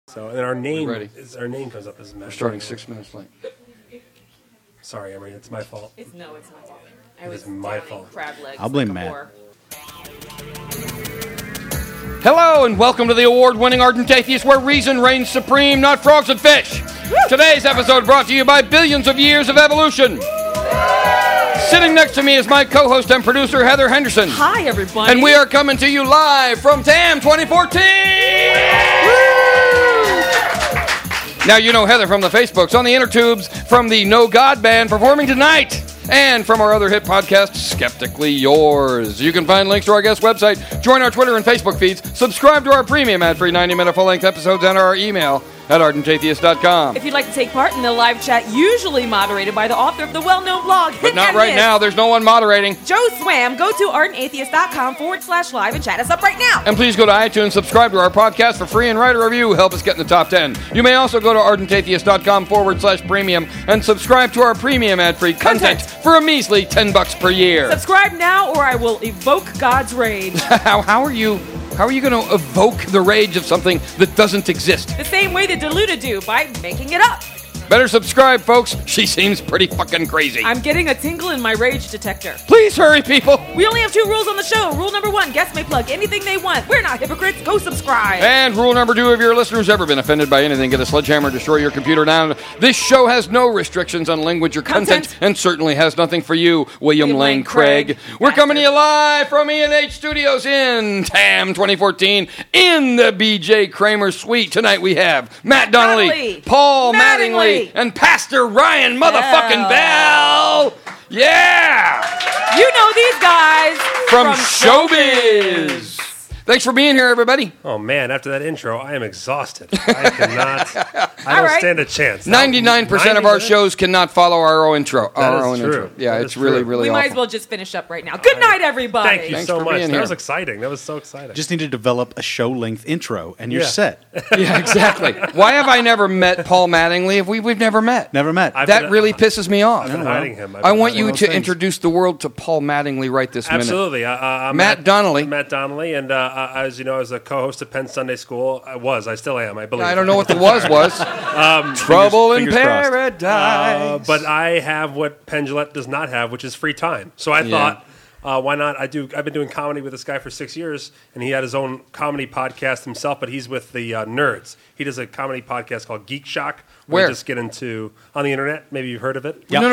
So, and our name comes up as Matt. We're starting 6 minutes late. Sorry, Emery, it's my fault. It's not. It is my fault. Crab legs. I'll blame Matt. Hello and welcome to the award-winning Ardent Atheist, where reason reigns supreme, not frogs and fish. Today's episode brought to you by billions of years of evolution. Sitting next to me is my co-host and producer, Heather Henderson. Hi, everybody. And we are coming to you live from TAM 2014! Now you know Heather from the Facebooks, on the inner tubes, from the No God Band performing tonight, and from our other hit podcast, Skeptically Yours. You can find links to our guest website, join our Twitter and Facebook feeds, subscribe to our premium ad-free 90-minute full-length episodes, and our email at ardentatheist.com. If you'd like to take part in the live chat, usually moderated by the author of the well-known blog, But not right now, there's no one moderating. Joe Swam, go to ardentatheist.com/live and chat us up right now. And please go to iTunes, subscribe to our podcast for free, and write a review. Help us get in the top 10. You may also go to ardentatheist.com/premium and subscribe to our premium ad-free content for a measly $10 per year. Subscribe now or I will evoke God's rage. How are you going to evoke the rage of something that doesn't exist? The same way the deluded do, by making it up. Better subscribe, folks. She seems pretty fucking crazy. I'm getting a tingle in my rage detector. Please hurry, people. We only have 2 rules on the show. Rule number 1, guests may plug anything they want. We're not hypocrites. Go subscribe. And rule number 2, if your listener's ever been offended by anything, get a sledgehammer and destroy your computer now. This show has no restrictions on language or content and certainly has nothing for you, William Lane Craig. We're coming to you live from E&H Studios in TAM 2014 in the B.J. Kramer Suite. Tonight we have Matt Donnelly, Paul Mattingly, and Pastor Ryan motherfucking Bell. Yeah! You know these guys from Showbiz. Thanks for being here, everybody. Oh, man, after that intro, I am exhausted. I cannot. I don't stand a chance. 99% of our shows cannot follow our own intro. That is true. Intro. Yeah, that it's really, really We awful. might as well just finish up right now. Good night, everybody. Thank you Thanks so for much. being That here. was exciting. That was so exciting. Just need to develop a show-length intro, and you're set. Yeah, exactly. Why have I never met Paul Mattingly if we've never met? Never met. That really pisses me off. I've been hiding him. I want you to introduce the world to Paul Mattingly right this minute. Absolutely. I'm Matt Donnelly. Matt Donnelly, and as you know, as a co-host of Penn Sunday School, I still am, I believe. I don't know what the was. Trouble in fingers crossed. Paradise. But I have what Penn Jillette does not have, which is free time. So I thought, why not? I've been doing comedy with this guy for 6 years, and he had his own comedy podcast himself, but he's with the Nerds. He does a comedy podcast called Geek Shock. Where? We just get into on the internet. Maybe you've heard of it. No.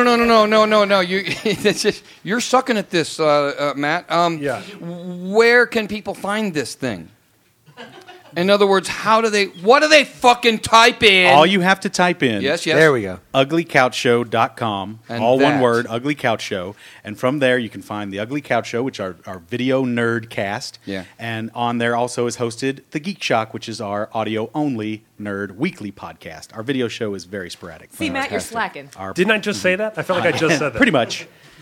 You're sucking at this, Matt. Yeah. Where can people find this thing? In other words, what do they fucking type in? All you have to type in. Yes. There we go. uglycouchshow.com. And all one that. word, Ugly Couch Show. And from there, you can find the Ugly Couch Show, which are our video nerd cast. Yeah. And on there also is hosted the Geek Shock, which is our audio-only nerd weekly podcast. Our video show is very sporadic. See, Matt, you're slacking. Didn't I just say that? I felt like I just said that. Pretty much.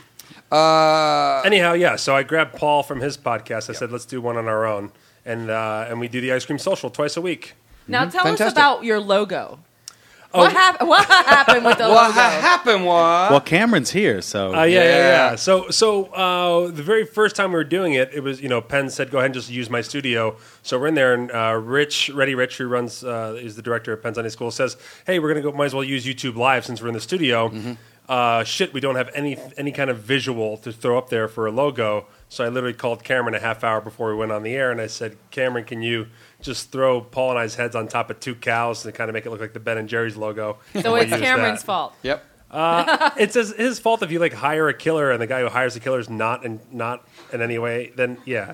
Anyhow, yeah. So I grabbed Paul from his podcast. I said, let's do one on our own. And we do the Ice Cream Social twice a week. Now tell Fantastic. us about your logo. What happened with the logo? What happened was... Well, Cameron's here, so... Yeah. So the very first time we were doing it, it was, Penn said, go ahead and just use my studio. So we're in there, and Rich, who runs, is the director of Penn Sunday School, says, hey, we're going to might as well use YouTube Live since we're in the studio. We don't have any kind of visual to throw up there for a logo. So I literally called Cameron a half hour before we went on the air, and I said, Cameron, can you just throw Paul and I's heads on top of 2 cows and kind of make it look like the Ben & Jerry's logo? So it's Cameron's fault. Yep. It's his fault if you hire a killer and the guy who hires the killer is not in any way. Then yeah,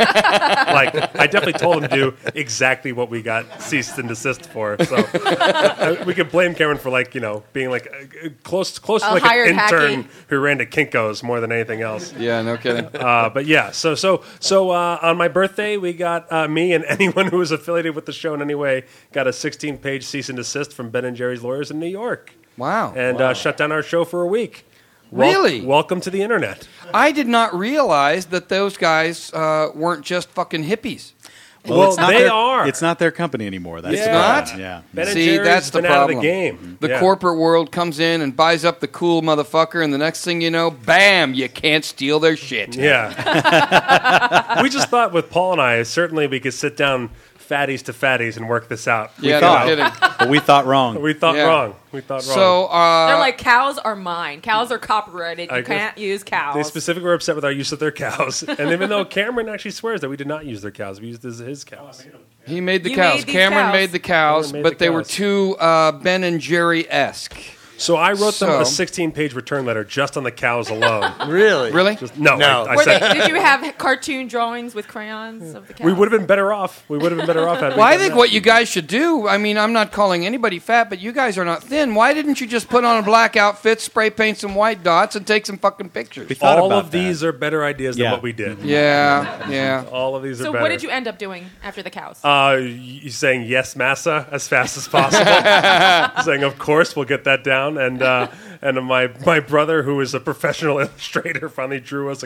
I definitely told him to do exactly what we got cease and desist for. So we could blame Cameron for being close to like an intern who ran to Kinko's more than anything else. Yeah, no kidding. But yeah, so on my birthday we got me and anyone who was affiliated with the show in any way got a 16-page cease and desist from Ben & Jerry's lawyers in New York. Wow. And shut down our show for a week. Really? Welcome to the internet. I did not realize that those guys weren't just fucking hippies. Well, they are. It's not their company anymore. That's It's the not? problem. Yeah. Ben and See, Jerry's that's the been out of problem. the game. The corporate world comes in and buys up the cool motherfucker, and the next thing you know, bam, you can't steal their shit. Yeah. We just thought with Paul and I, certainly we could sit down fatties to fatties and work this out. Yeah, thought. no kidding. But we thought wrong. We thought Yeah. wrong. We thought wrong. So, They're like, cows are mine. Cows are copyrighted. You I guess- can't use cows. they specifically were upset with our use of their cows. And even though Cameron actually swears that we did not use their cows, we used his cows. he made the You cows. made these Cameron cows. made the cows, Cameron made but the they were cows. too Ben and Jerry-esque. So I wrote them a So- 16-page return letter just on the cows alone. Really? Really? No, No. I Were said did you have cartoon drawings with crayons of the cows? we would have been better off. We would have been better off had we Well, I done think that. what you guys should do, I mean, I'm not calling anybody fat, but you guys are not thin. Why didn't you just put on a black outfit, spray paint some white dots, and take some fucking pictures? We thought all about of these are better ideas than Yeah. what we did. Yeah. All of these are So better. what did you end up doing after the cows? You saying yes, massa, as fast as possible. Saying, of course, we'll get that down. And my brother, who is a professional illustrator, finally drew us a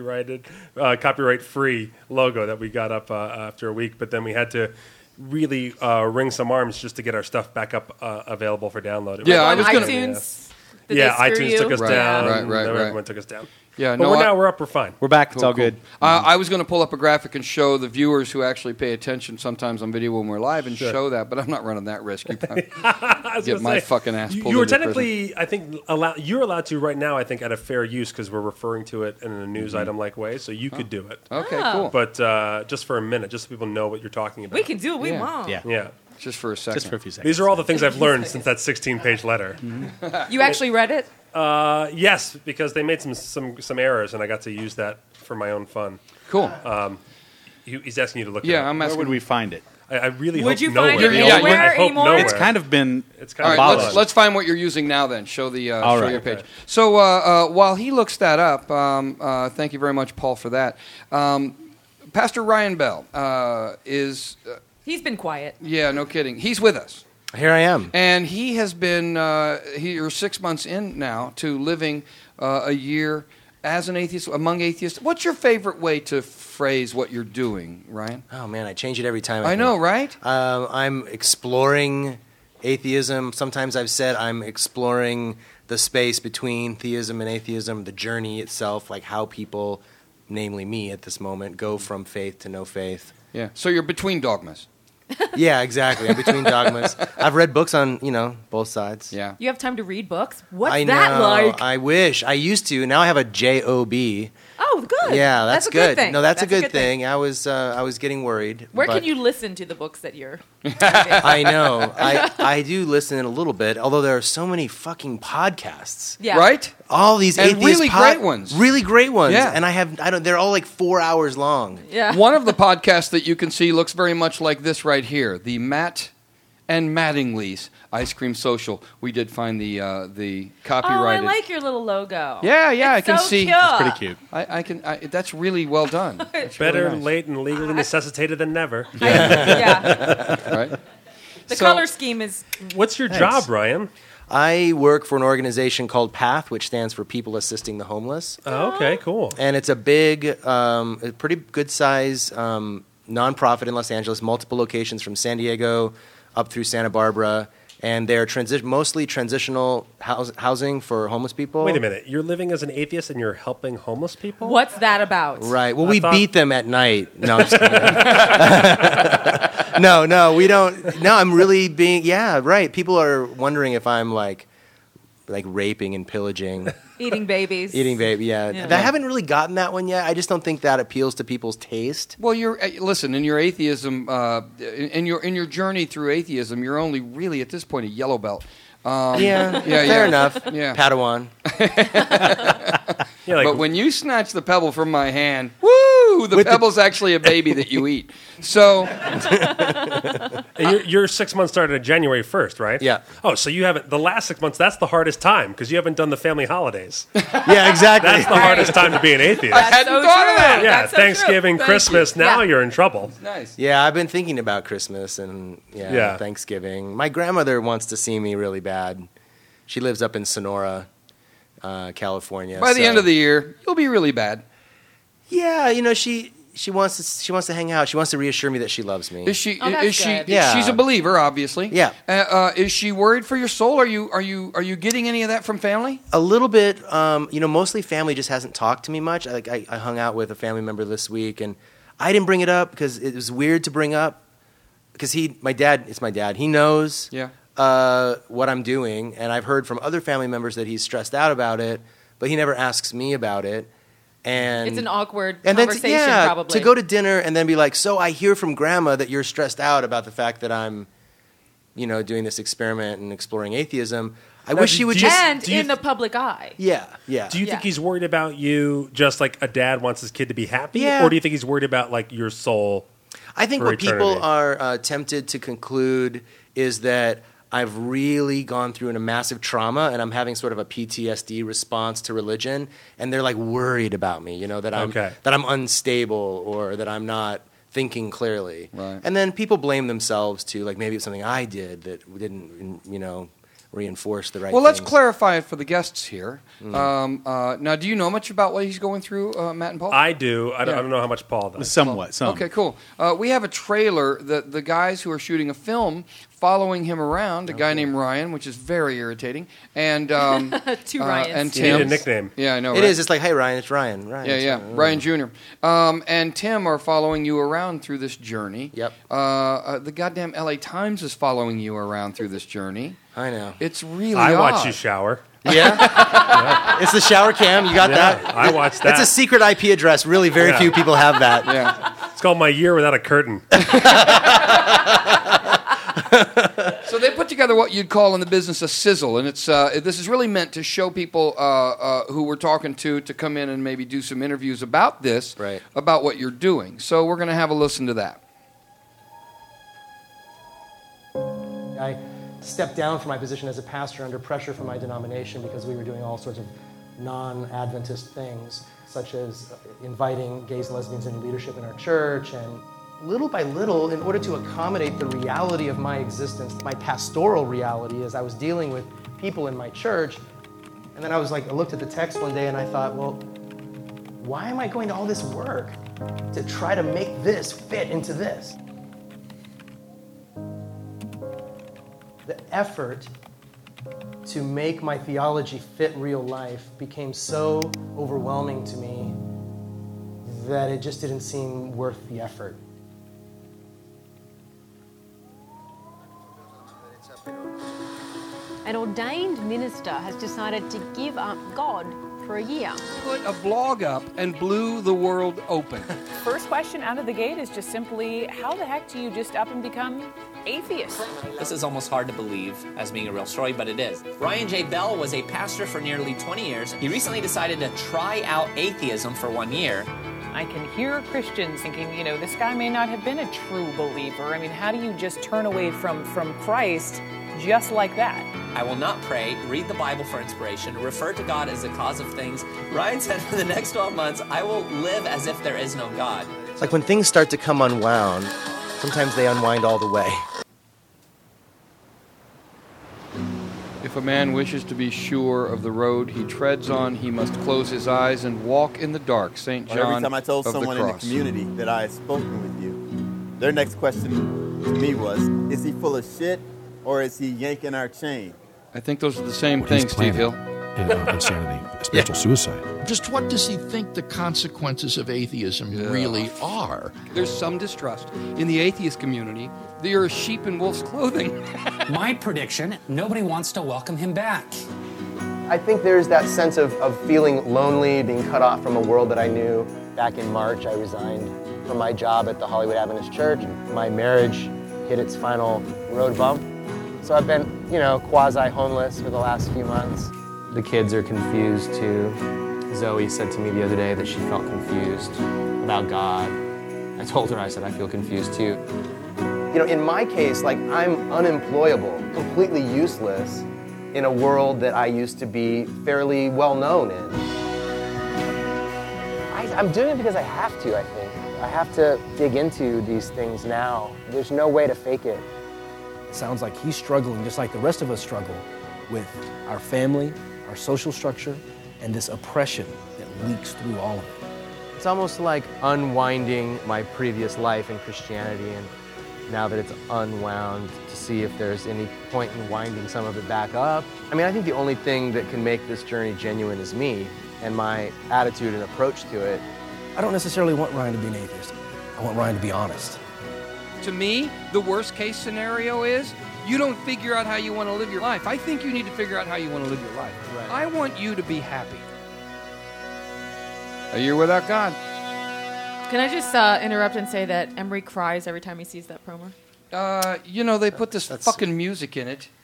copyright-free logo that we got up after a week. But then we had to really wring some arms just to get our stuff back up available for download. It Yeah, I On was gonna- iTunes? Did Yeah, they screw iTunes you? took us Right, down. right. Everyone took us down. Yeah, But no, we're up. We're fine. We're back. It's all Cool. good. I was going to pull up a graphic and show the viewers who actually pay attention sometimes on video when we're live and show that, but I'm not running that risk. You probably I was get gonna my say, fucking ass pulled You were into technically, I think, you're allowed to right now. I think at a fair use because we're referring to it in a news item like way, so you could do it. Okay, Oh. cool. But just for a minute, just so people know what you're talking about. We can do what we Yeah. want. Yeah. Yeah. Just for a second. Just for a few seconds. These are all the things I've learned since that 16-page letter. You actually read it? Yes, because they made some errors, and I got to use that for my own fun. Cool. He's asking you to look. Yeah, it up. I'm Where asking. would we find it? I really Would hope you nowhere. find it Yeah, anywhere I hope anymore? nowhere. It's kind of been It's All kind right, of abolished. abolished. let's find what you're using now. Then show the All show right. your page. Okay. So while he looks that up, thank you very much, Paul, for that. Pastor Ryan Bell is He's been quiet. yeah, no kidding. He's with us. Here I am. And he has been you're 6 months in now to living a year as an atheist, among atheists. What's your favorite way to phrase what you're doing, Ryan? Oh man, I change it every time. I know, right? I'm exploring atheism. Sometimes I've said I'm exploring the space between theism and atheism, the journey itself, like how people, namely me at this moment, go from faith to no faith. Yeah. So you're between dogmas. Yeah, exactly. I'm between dogmas. I've read books on, both sides. Yeah. You have time to read books? What's I that know. like? I wish. I used to. Now I have a JOB. Oh, good. Yeah, that's a good. Thing. No, that's a good thing. I was getting worried. Where but can you listen to the books that you're? I know. I do listen a little bit, although there are so many fucking podcasts. Yeah. Right? All these And atheist really great ones. Really great ones. Yeah. And they're all like 4 hours long. Yeah. One of the podcasts that you can see looks very much like this right here, the Matt and Mattingly's Ice Cream Social. We did find the Oh, I copyrighted. like your little logo. Yeah, I It's can so see. cute. It's pretty cute. I can. That's really well done. That's Better really nice. late and legally necessitated than never. Yeah. Right? The So- color scheme is. What's your job, Ryan? I work for an organization called PATH, which stands for People Assisting the Homeless. Oh, okay, cool. And it's a big, a pretty good size nonprofit in Los Angeles, multiple locations from San Diego up through Santa Barbara. And they're mostly transitional housing for homeless people. Wait a minute. You're living as an atheist and you're helping homeless people? What's that about? Right. Well, I we thought- beat them at night. No, I'm just kidding. No, we don't. No, I'm really being. Yeah, right. People are wondering if I'm like raping and pillaging, Eating babies. eating baby. Yeah. Yeah. I haven't really gotten that one yet. I just don't think that appeals to people's taste. Well, listen. In your atheism, in your journey through atheism, you're only really at this point a yellow belt. Yeah. yeah. Fair enough. Yeah. Padawan. Yeah, like, But when you snatch the pebble from my hand, woo! The pebble's actually a baby that you eat. So and your 6 months started on January 1st, right? Yeah. Oh, so you haven't, the last 6 months, that's the hardest time because you haven't done the family holidays. Yeah, exactly. That's the hardest time to be an atheist. I hadn't so thought of true. that. Yeah, That's so Thanksgiving, true. Thank Christmas, you. now Yeah. you're in trouble. Nice. Yeah, I've been thinking about Christmas and Yeah. Thanksgiving. My grandmother wants to see me really bad. She lives up in Sonora, California. By the end of the year, you'll be really bad. yeah, she wants to hang out. She wants to reassure me that she loves me. Is she? Oh, that's is she? good. Yeah. She's a believer, obviously. Yeah. Is she worried for your soul? Are you getting any of that from family? A little bit. Mostly family just hasn't talked to me much. I hung out with a family member this week, and I didn't bring it up because it was weird to bring up. because my dad, it's my dad. He knows Yeah. what I'm doing, and I've heard from other family members that he's stressed out about it, but he never asks me about it. And It's an awkward and conversation, then to, probably. to go to dinner and then be like, so I hear from Grandma that you're stressed out about the fact that I'm, doing this experiment and exploring atheism. I wish she would just... And in the public eye. Yeah. Do you think Yeah. he's worried about you just like a dad wants his kid to be happy? Yeah. Or do you think he's worried about like your soul? I think for what people eternity? are tempted to conclude is that I've really gone through a massive trauma and I'm having sort of a PTSD response to religion, and they're like worried about me, that I'm unstable or that I'm not thinking clearly. Right. And then people blame themselves too, like maybe it's something I did that didn't, reinforce the right Well, let's things. clarify it for the guests here. Now, do you know much about what he's going through, Matt and Paul? I do. I Yeah. don't know how much Paul does. Somewhat. Okay, cool. We have a trailer that the guys who are shooting a film following him around, a guy named Ryan, which is very irritating, and Two Ryans. and You Tim. need a nickname. Yeah, I know. It right? is. It's like, hey, Ryan, it's Ryan. Ryan Jr. And Tim are following you around through this journey. Yep. The goddamn LA Times is following you around through this journey. I know. It's really I odd. watch you shower. Yeah? It's the shower cam. You got Yeah, that? I watched that. That's a secret IP address. Really, very Yeah. few people have that. Yeah. It's called My Year Without a Curtain. So they put together what you'd call in the business a sizzle, and it's this is really meant to show people who we're talking to come in and maybe do some interviews about this, Right. about what you're doing. So we're going to have a listen to that. I stepped down from my position as a pastor under pressure from my denomination because we were doing all sorts of non-Adventist things, such as inviting gays and lesbians into leadership in our church. And little by little, in order to accommodate the reality of my existence, my pastoral reality, as I was dealing with people in my church, and then I looked at the text one day and I thought, well, why am I going to all this work to try to make this fit into this? The effort to make my theology fit real life became so overwhelming to me that it just didn't seem worth the effort. An ordained minister has decided to give up God for a year. Put a blog up and blew the world open. First question out of the gate is just simply, how the heck do you just up and become atheist? This is almost hard to believe as being a real story, but it is. Ryan J. Bell was a pastor for nearly 20 years. He recently decided to try out atheism for 1 year. I can hear Christians thinking, this guy may not have been a true believer. I mean, how do you just turn away from Christ just like that? I will not pray, read the Bible for inspiration, refer to God as the cause of things. Ryan said for the next 12 months, I will live as if there is no God. It's like when things start to come unwound, sometimes they unwind all the way. If a man wishes to be sure of the road he treads on, he must close his eyes and walk in the dark. St. John Every time I told of someone the in the Cross. community that I had spoken with you, their next question to me was, is he full of shit or is he yanking our chain? I think those are the same things, Steve Hill. Insanity, spiritual suicide. Just what does he think the consequences of atheism really are? There's some distrust in the atheist community. They are sheep in wolf's clothing. My prediction, nobody wants to welcome him back. I think there's that sense of feeling lonely, being cut off from a world that I knew. Back in March, I resigned from my job at the Hollywood Adventist Church. My marriage hit its final road bump. So I've been, quasi-homeless for the last few months. The kids are confused too. Zoe said to me the other day that she felt confused about God. I told her, I said, I feel confused too. In my case, I'm unemployable, completely useless in a world that I used to be fairly well known in. I'm doing it because I have to, I think. I have to dig into these things now. There's no way to fake it. It sounds like he's struggling just like the rest of us struggle with our family, our social structure, and this oppression that leaks through all of it. It's almost like unwinding my previous life in Christianity, and now that it's unwound, to see if there's any point in winding some of it back up. I think the only thing that can make this journey genuine is me and my attitude and approach to it. I don't necessarily want Ryan to be an atheist. I want Ryan to be honest. To me, the worst case scenario is you don't figure out how you want to live your life. I think you need to figure out how you want to live your life. Right. I want you to be happy. A year without God. Can I just interrupt and say that Emery cries every time he sees that promo? They put this fucking music in it.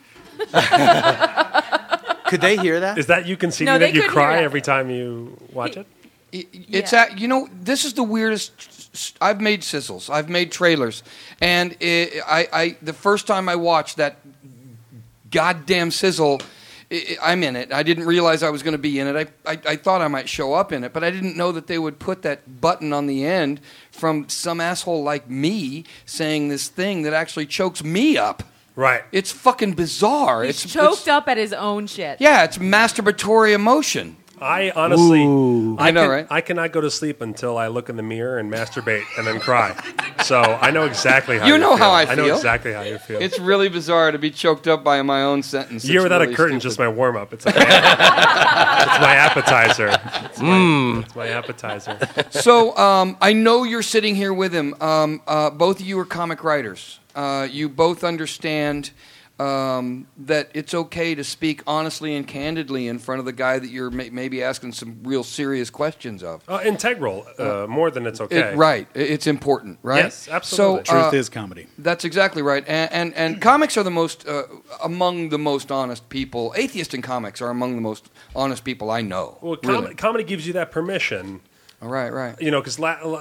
Could they hear that? Is that you conceding that you cry every time you watch it? This is the weirdest. I've made sizzles. I've made trailers, and the first time I watched that goddamn sizzle, I'm in it. I didn't realize I was going to be in it. I thought I might show up in it, but I didn't know that they would put that button on the end from some asshole like me saying this thing that actually chokes me up. Right. It's fucking bizarre. He's choked up at his own shit. Yeah, it's masturbatory emotion. I honestly, right? I cannot go to sleep until I look in the mirror and masturbate and then cry. So I know exactly how you feel. How I feel. I know exactly how you feel. It's really bizarre to be choked up by my own sentence. Year without a curtain, just my warm up. It's like it's my appetizer. It's my appetizer. So I know you're sitting here with him. Both of you are comic writers. You both understand that it's okay to speak honestly and candidly in front of the guy that you're maybe asking some real serious questions of. Integral, more than it's okay. Right. It's important, right? Yes, absolutely. So, truth is comedy. That's exactly right. And comics are the most, among the most honest people. Atheists in comics are among the most honest people I know. Well, really. Comedy gives you that permission. Right. Because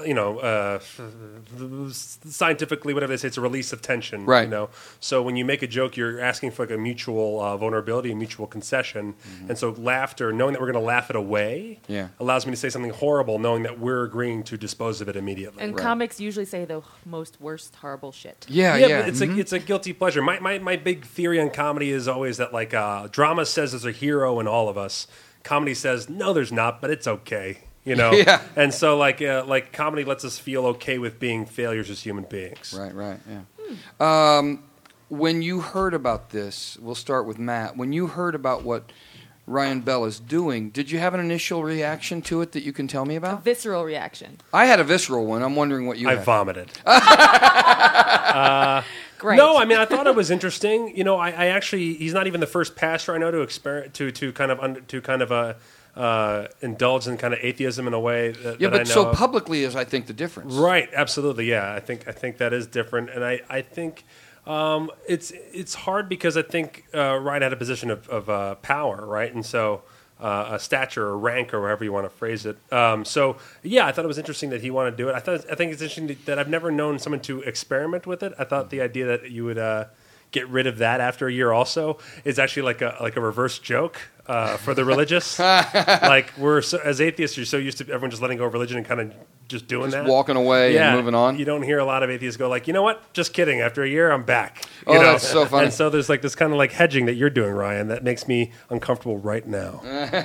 scientifically, whatever they say, it's a release of tension. Right. So when you make a joke, you're asking for like a mutual vulnerability, a mutual concession, and so laughter, knowing that we're going to laugh it away, allows me to say something horrible, knowing that we're agreeing to dispose of it immediately. And comics usually say the most worst horrible shit. Yeah. But it's a guilty pleasure. My big theory on comedy is always that like drama says there's a hero in all of us. Comedy says no, there's not, but it's okay. Yeah. And so like comedy lets us feel okay with being failures as human beings. Right, yeah. When you heard about this, we'll start with Matt. When you heard about what Ryan Bell is doing, did you have an initial reaction to it that you can tell me about? A visceral reaction. I had a visceral one. I'm wondering what you had. I vomited. Great. No, I mean I thought it was interesting. I actually he's not even the first pastor I know to experiment to kind of indulge in kind of atheism in a way that but I know so of. Publicly is I think the difference. Right, absolutely, yeah. I think that is different, and I think it's hard because I think Ryan had a position of power, right, and so a stature or rank or however you want to phrase it. So yeah, I thought it was interesting that he wanted to do it. I think it's interesting that I've never known someone to experiment with it. I thought the idea that you would get rid of that after a year also is actually like a reverse joke for the religious. Like as atheists, you're so used to everyone just letting go of religion and kind of just doing that, walking away and moving on. You don't hear a lot of atheists go like, you know what? Just kidding. After a year, I'm back. That's so funny. And so there's like this kind of like hedging that you're doing, Ryan, that makes me uncomfortable right now.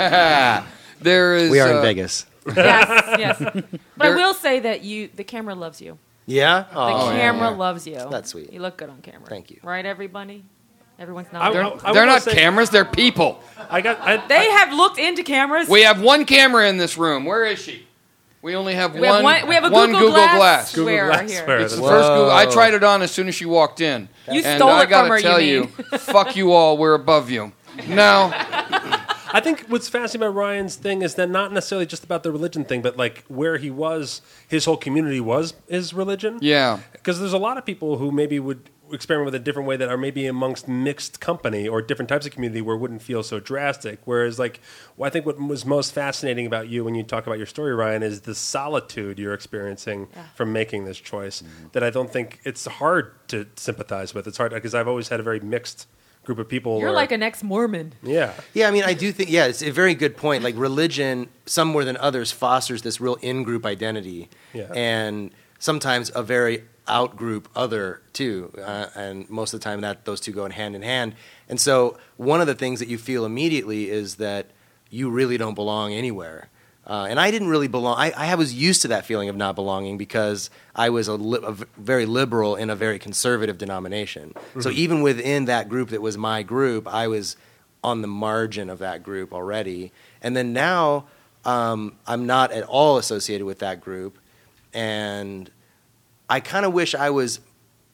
There is. We are in Vegas. Yes. But I will say that the camera loves you. Yeah? The camera loves you. That's sweet. You look good on camera. Thank you. Right, everybody? Everyone's not. They're not cameras. They're people. They have looked into cameras. We have one camera in this room. Where is she? We only have one. We have a one Google Glass. Google Glass here. It's the first Google. I tried it on as soon as she walked in. You and stole I it gotta from her. Tell you, fuck you all. We're above you. No. I think what's fascinating about Ryan's thing is that not necessarily just about the religion thing, but like where he was, his whole community was his religion. Yeah. Because there's a lot of people who maybe would experiment with a different way that are maybe amongst mixed company or different types of community where it wouldn't feel so drastic. Whereas like, I think what was most fascinating about you when you talk about your story, Ryan, is the solitude you're experiencing from making this choice that I don't think it's hard to sympathize with. It's hard because I've always had a very mixed group of people. You're like an ex-Mormon. Yeah. Yeah, I mean, I do think, it's a very good point. Like religion, some more than others, fosters this real in-group identity. Yeah. And sometimes a very out-group other, too. And most of the time those two go hand in hand. And so one of the things that you feel immediately is that you really don't belong anywhere. And I didn't really belong. I was used to that feeling of not belonging because I was a very liberal in a very conservative denomination. Mm-hmm. So even within that group that was my group, I was on the margin of that group already. And then now I'm not at all associated with that group. And I kind of wish I was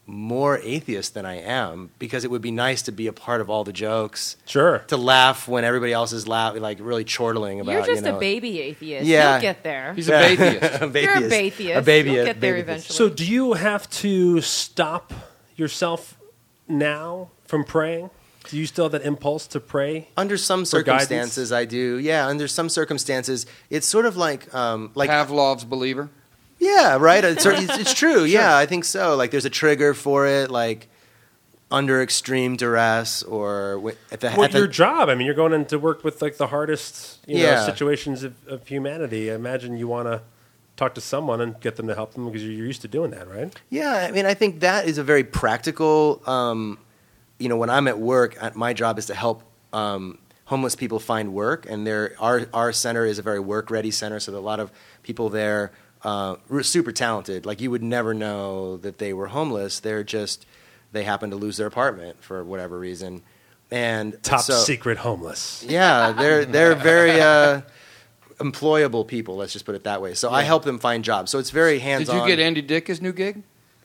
more atheist than I am, because it would be nice to be a part of all the jokes. Sure. To laugh when everybody else is like really chortling about. You're just you know, a baby atheist. Yeah. You'll get there. He's a babyist. You're a babyist. A babyist. You'll get there eventually. So do you have to stop yourself now from praying? Do you still have that impulse to pray? Under some for circumstances, guidance? I do. Yeah, under some circumstances, it's sort of like Pavlov's believer. Yeah, right. It's true. Yeah, I think so. Like there's a trigger for it, like under extreme duress or your job. I mean, you're going in to work with like the hardest Yeah. situations of humanity. I imagine you want to talk to someone and get them to help them because you're used to doing that, right? Yeah, I mean, I think that is a very practical. When I'm at work, my job is to help homeless people find work, and our center is a very work-ready center, so there are a lot of people there super talented. Like you would never know that they were homeless. They happen to lose their apartment for whatever reason, and Top secret homeless. Yeah, they're very employable people. Let's just put it that way. So I help them find jobs. So it's very hands-on. Did you get Andy Dick his new gig?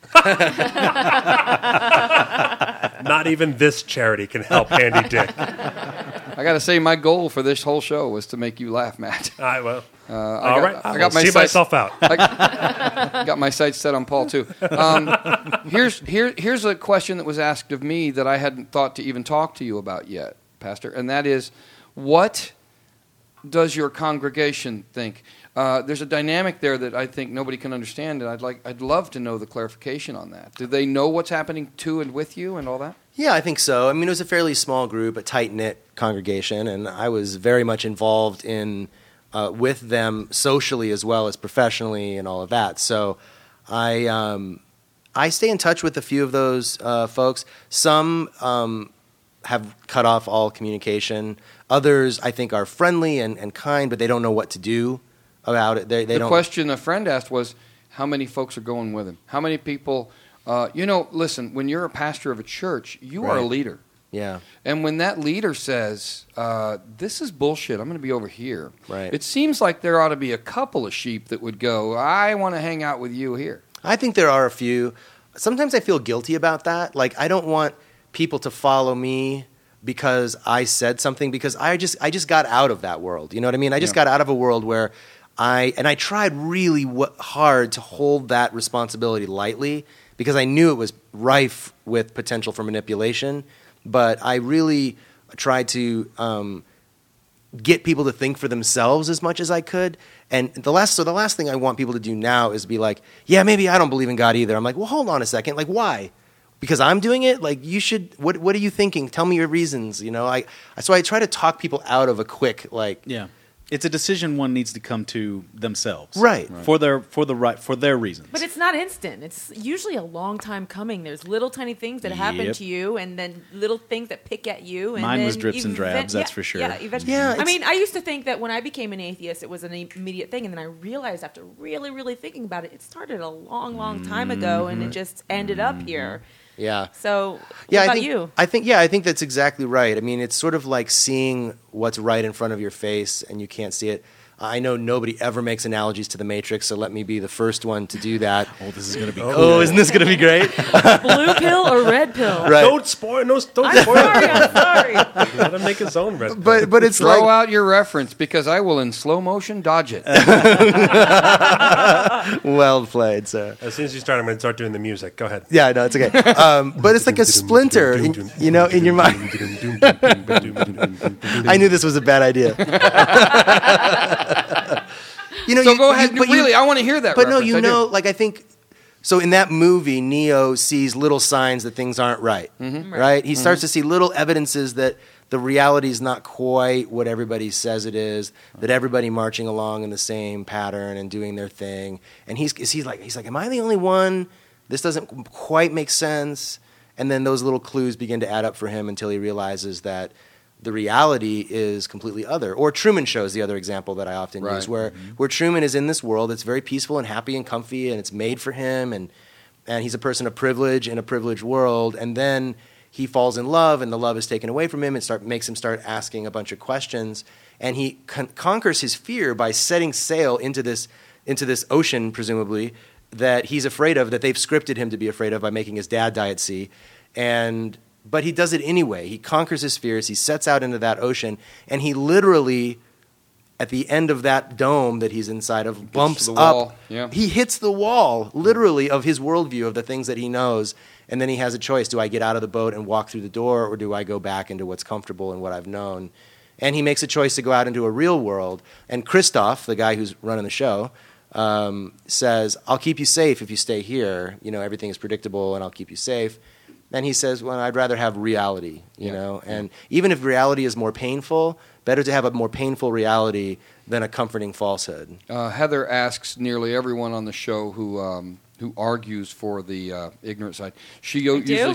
Not even this charity can help Andy Dick. I got to say, my goal for this whole show was to make you laugh, Matt. All right. I got my see sights, myself out. I got my sights set on Paul too. Here's a question that was asked of me that I hadn't thought to even talk to you about yet, Pastor, and that is, what does your congregation think? There's a dynamic there that I think nobody can understand, and I'd love to know the clarification on that. Do they know what's happening to and with you and all that? Yeah, I think so. I mean, it was a fairly small group, a tight-knit congregation, and I was very much involved in with them socially as well as professionally and all of that. So I stay in touch with a few of those folks. Some have cut off all communication. Others, I think, are friendly and kind, but they don't know what to do about it. They the don't. question a friend asked was, how many folks are going with him? How many people... listen, when you're a pastor of a church, you are a leader. Yeah. And when that leader says, this is bullshit, I'm going to be over here, Right. it seems like there ought to be a couple of sheep that would go, I want to hang out with you here. I think there are a few. Sometimes I feel guilty about that. Like, I don't want people to follow me because I said something, because I just got out of that world. You know what I mean? I just got out of a world where I tried really hard to hold that responsibility lightly, because I knew it was rife with potential for manipulation. But I really tried to get people to think for themselves as much as I could. And the last thing I want people to do now is be like, yeah, maybe I don't believe in God either. I'm like, well, hold on a second. Like, why? Because I'm doing it? Like, you should, what are you thinking? Tell me your reasons, you know? So I try to talk people out of a quick, like... Yeah. It's a decision one needs to come to themselves, right? For their reasons. But it's not instant. It's usually a long time coming. There's little tiny things that happen to you, and then little things that pick at you. And Mine then was drips and drabs, that's for sure. Yeah, eventually. I mean, I used to think that when I became an atheist, it was an immediate thing, and then I realized after really, really thinking about it, it started a long, long time ago, and it just ended up here. Yeah. So, what about you? I think that's exactly right. I mean, it's sort of like seeing what's right in front of your face and you can't see it. I know nobody ever makes analogies to the Matrix, so let me be the first one to do that. Oh, this is going to be cool. Oh, isn't this going to be great? Blue pill or red pill? Right. Don't spoil. No, don't I'm spoil. I'm sorry. Let him make his own red pill. But it's Throw like, out your reference, because I will in slow motion dodge it. well played, sir. As soon as you start, I'm going to start doing the music. Go ahead. Yeah, no, it's okay. But it's like a splinter, in your mind. I knew this was a bad idea. So go ahead. I want to hear that But reference. I think... So in that movie, Neo sees little signs that things aren't right, right? He starts to see little evidences that the reality is not quite what everybody says it is, that everybody marching along in the same pattern and doing their thing. And he's like, am I the only one? This doesn't quite make sense. And then those little clues begin to add up for him until he realizes that the reality is completely other. Or Truman Show is the other example that I often use, where Truman is in this world that's very peaceful and happy and comfy, and it's made for him, and he's a person of privilege in a privileged world, and then he falls in love, and the love is taken away from him, and makes him start asking a bunch of questions, and he conquers his fear by setting sail into this ocean, presumably, that he's afraid of, that they've scripted him to be afraid of by making his dad die at sea. But he does it anyway. He conquers his fears. He sets out into that ocean, and he literally, at the end of that dome that he's inside of, bumps up. Yeah. He hits the wall, literally, of his worldview, of the things that he knows, and then he has a choice. Do I get out of the boat and walk through the door, or do I go back into what's comfortable and what I've known? And he makes a choice to go out into a real world. And Christoph, the guy who's running the show, says, I'll keep you safe if you stay here. You know, everything is predictable, and I'll keep you safe. And he says, well, I'd rather have reality, you know. And even if reality is more painful, better to have a more painful reality than a comforting falsehood. Heather asks nearly everyone on the show who argues for the ignorant side. She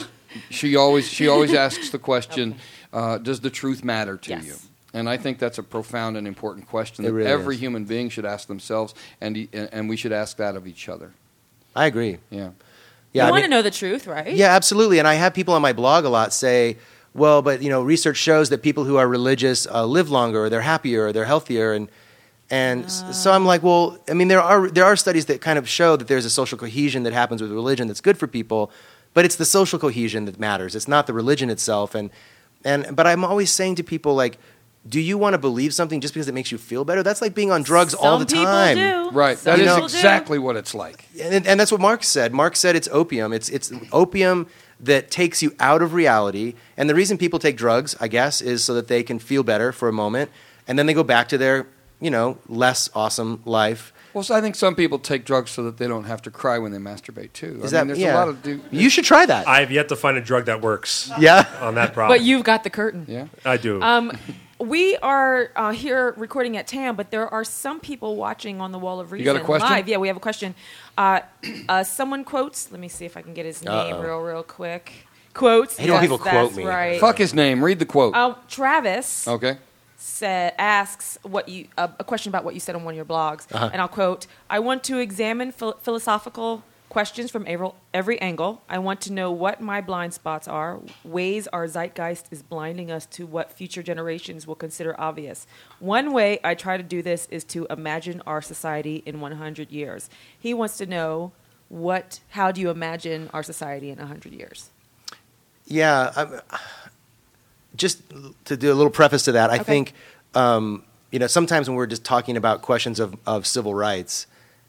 always asks the question, does the truth matter to you? And I think that's a profound and important question that every human being should ask themselves, and we should ask that of each other. I agree. Yeah. You want to know the truth, right? Yeah, absolutely. And I have people on my blog a lot say, well, but research shows that people who are religious live longer, or they're happier, or they're healthier, and so I'm like, well, I mean, there are studies that kind of show that there's a social cohesion that happens with religion that's good for people, but it's the social cohesion that matters. It's not the religion itself. But I'm always saying to people, like, do you want to believe something just because it makes you feel better? That's like being on drugs all the time. Some people do. Right. That is exactly what it's like. And that's what Marx said. Marx said it's opium. It's opium that takes you out of reality. And the reason people take drugs, I guess, is so that they can feel better for a moment, and then they go back to their, less awesome life. Well, so I think some people take drugs so that they don't have to cry when they masturbate too. There's a lot of you should try that. I have yet to find a drug that works. Yeah. On that problem. But you've got the curtain. Yeah, I do. We are here recording at TAM, but there are some people watching on the Wall of Reason. You got a question? Live. Yeah, we have a question. Someone quotes. Let me see if I can get his name real quick. Quotes. I hate when people quote me. Right. Fuck his name. Read the quote. Travis. Okay. Asks a question about what you said on one of your blogs, and I'll quote: "I want to examine philosophical questions from every angle. I want to know what my blind spots are, ways our zeitgeist is blinding us to what future generations will consider obvious. One way I try to do this is to imagine our society in 100 years." He wants to know how do you imagine our society in 100 years? Yeah, just to do a little preface to that, I think, sometimes when we're just talking about questions of civil rights,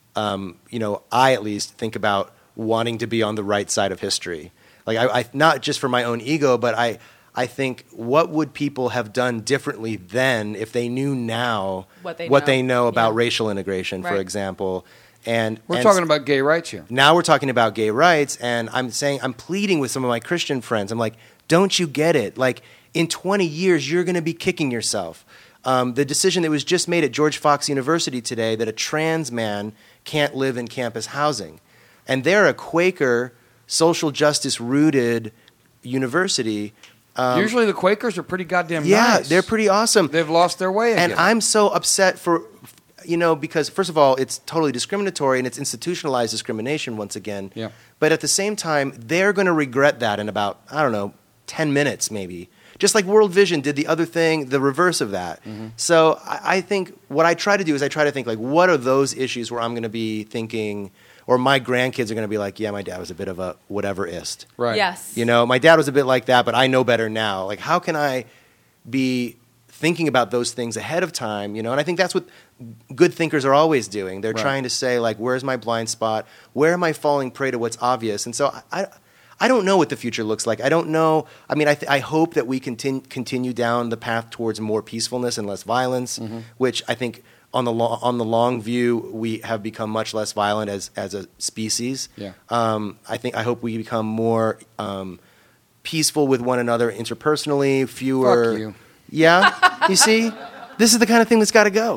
I at least think about wanting to be on the right side of history. Like, I not just for my own ego, but I think, what would people have done differently then if they knew now what they know about racial integration, for example. And we're talking about gay rights here. Now we're talking about gay rights, and I'm pleading with some of my Christian friends. I'm like, don't you get it? Like, in 20 years, you're going to be kicking yourself. The decision that was just made at George Fox University today that a trans man can't live in campus housing. And they're a Quaker, social justice-rooted university. Usually the Quakers are pretty goddamn nice. Yeah, they're pretty awesome. They've lost their way again. And I'm so upset because, first of all, it's totally discriminatory and it's institutionalized discrimination once again. Yeah. But at the same time, they're going to regret that in about, 10 minutes maybe. Just like World Vision did the other thing, the reverse of that. Mm-hmm. So I think what I try to do is I try to think, like, what are those issues where I'm going to be thinking, or my grandkids are going to be like, yeah, my dad was a bit of a whateverist. Right. Yes. My dad was a bit like that, but I know better now. Like, how can I be thinking about those things ahead of time? And I think that's what good thinkers are always doing. They're trying to say, like, where's my blind spot? Where am I falling prey to what's obvious? And so I don't know what the future looks like. I don't know. I mean, I hope that we continue down the path towards more peacefulness and less violence, which I think on the long view, we have become much less violent as a species. Yeah. I hope we become more peaceful with one another interpersonally, fewer. Fuck you. Yeah? You see? This is the kind of thing that's got to go.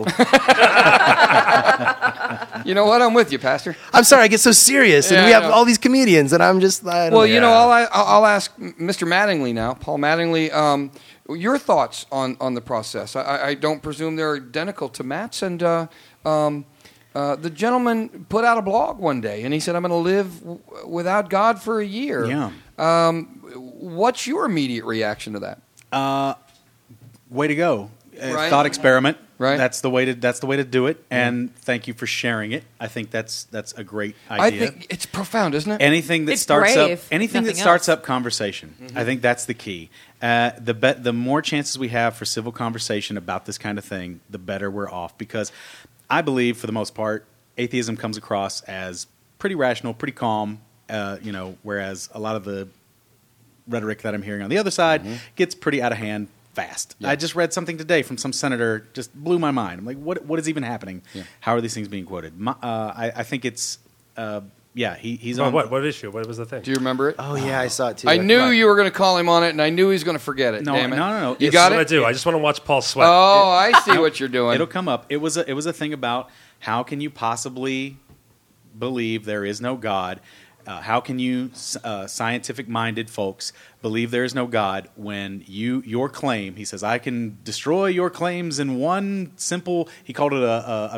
You know what? I'm with you, Pastor. I'm sorry, I get so serious, and we have all these comedians, and I'm just. I'll ask Mr. Mattingly now, Paul Mattingly, your thoughts on the process. I don't presume they're identical to Matt's, and the gentleman put out a blog one day, and he said, "I'm going to live without God for a year." Yeah. What's your immediate reaction to that? Way to go. thought experiment. Right. That's the way to do it. And thank you for sharing it. I think that's a great idea. I think it's profound, isn't it? Anything that It's starts brave, up anything that nothing starts else. up conversation. I think that's the key. The more chances we have for civil conversation about this kind of thing, the better we're off. Because I believe, for the most part, atheism comes across as pretty rational, pretty calm. Whereas a lot of the rhetoric that I'm hearing on the other side gets pretty out of hand fast. Yeah. I just read something today from some senator, just blew my mind. I'm like, what is even happening? Yeah. How are these things being quoted? I think it's, he's on. What issue? What was the thing? Do you remember it? Oh, yeah, I saw it too. I knew you were going to call him on it, and I knew he was going to forget it. No. You got it? I do. I just want to watch Paul sweat. Oh, I see what you're doing. It'll come up. It was a thing about how can you possibly believe there is no God? How can you, scientific-minded folks, believe there is no God when your claim? He says, I can destroy your claims in one simple. He called it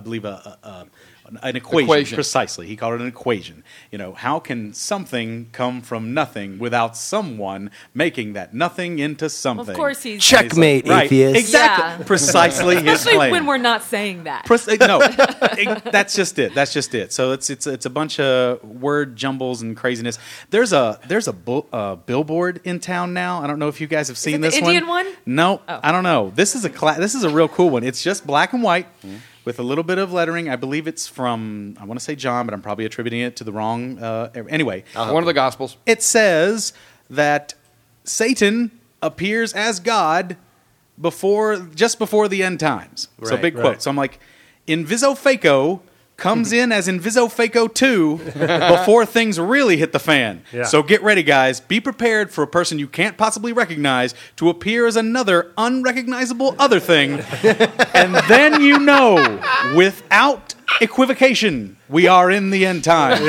an equation. Precisely, he called it an equation. How can something come from nothing without someone making that nothing into something? Of course, he's checkmate, right. atheist. Exactly, Yeah. precisely his Especially claim. when we're not saying that. No, that's just it. So it's a bunch of word jumbles and craziness. There's a billboard in town now. I don't know if you guys have seen the this Indian one? No, Oh. I don't know. This is a real cool one. It's just black and white with a little bit of lettering. I believe it's from, I want to say John, but I'm probably attributing it to the wrong. Anyway, one of the Gospels. It says that Satan appears as God just before the end times. So Right, big quote. right. So I'm like, Inviso-Faco comes in as Inviso-Faco 2 before things really hit the fan. Yeah. So get ready, guys. Be prepared for a person you can't possibly recognize to appear as another unrecognizable other thing. And then without equivocation, we are in the end times.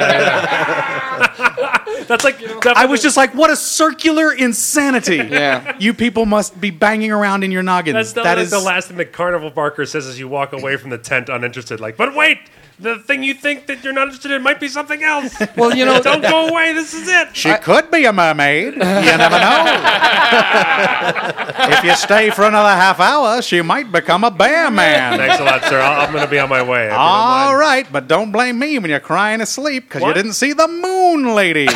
That's like I was just like, what a circular insanity. Yeah. You people must be banging around in your noggins. That is the last thing that Carnival Barker says as you walk away from the tent uninterested. Like, but wait, the thing you think that you're not interested in might be something else. Well, don't go away. This is it. She could be a mermaid. You never know. If you stay for another half hour, she might become a bear man. Thanks a lot, sir. I'm going to be on my way. All right, but don't blame me when you're crying asleep because you What? didn't see the moon lady.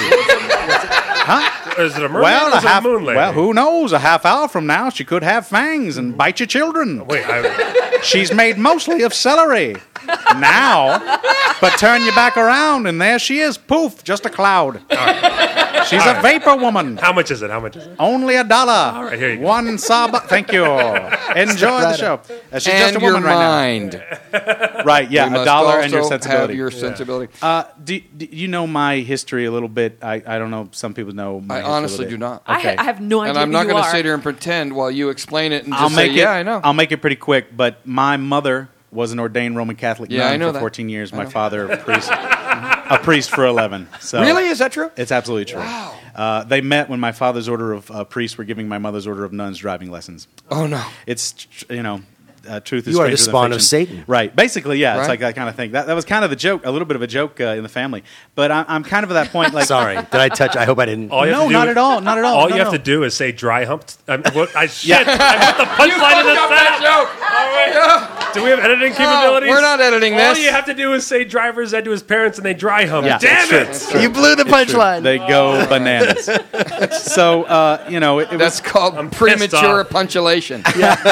Huh? Is it a mermaid or is it a moon lady? Well, who knows? A half hour from now, she could have fangs and bite your children. Wait, She's made mostly of celery. Now, but turn you back around, and there she is. Poof, just a cloud. She's a vapor woman. How much is it? Only $1. All right, here you go. One sub. Thank you. Enjoy the show. She's just a And your woman right mind. now. Right, yeah, We must $1 and your also sensibility. have your sensibility. Do you know my history a little bit? I don't know. Some people know my I history a honestly little do bit. not. Okay. I have no idea And I'm who not you going to are. sit here and pretend while you explain it and just say, yeah, I know. I'll make it pretty quick. But my mother was an ordained Roman Catholic Yeah, I nun know for that. 14 years. My father, a priest for 11. So Really? Is that true? It's absolutely true. Wow. They met when my father's order of priests were giving my mother's order of nuns driving lessons. Oh, no. It's, truth is You are the stranger than spawn of fiction. Satan. Right. Basically, yeah. It's Right. like that kind of thing. That was kind of the joke, a little bit of a joke in the family. But I'm kind of at that point. Like, Sorry, did I touch? I hope I didn't. All you have No, to do not at all. Not at all. All No, you have no. to do is say dry humped. I put the punchline in the setup. joke. All right. Do we have editing capabilities? we're not editing All this. you have to do is say driver's ed to his parents and they dry hump. Yeah, Damn it's it! true. You blew the punchline. They go bananas. So, it That's was. called pissed premature off. punctuation.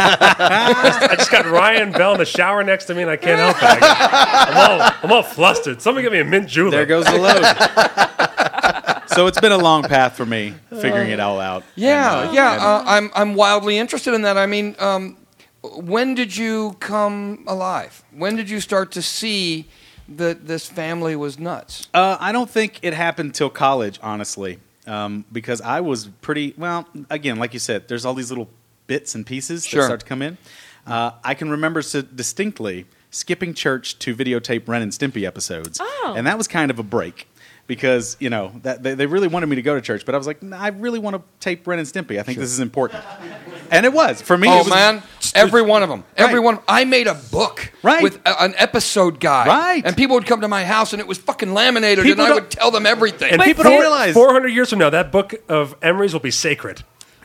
I just got Ryan Bell in the shower next to me and I can't help it. I'm all flustered. Somebody give me a mint julep. There goes the load. So it's been a long path for me figuring it all out. I'm wildly interested in that. I mean, when did you come alive? When did you start to see that this family was nuts? I don't think it happened till college, honestly, because I was pretty well. Again, like you said, there's all these little bits and pieces Sure. that start to come in. I can remember distinctly skipping church to videotape Ren and Stimpy episodes, and that was kind of a break. Because, that they really wanted me to go to church, but I was like, I really want to tape Ren and Stimpy. I think this is important. And it was. For me, Oh, it was, man. Every one of them. Every Right. one. I made a book Right. with an episode guide. Right. And people would come to my house, and it was fucking laminated, People and I don't- would tell them everything. And people don't realize. 400 years from now, that book of Emery's will be sacred.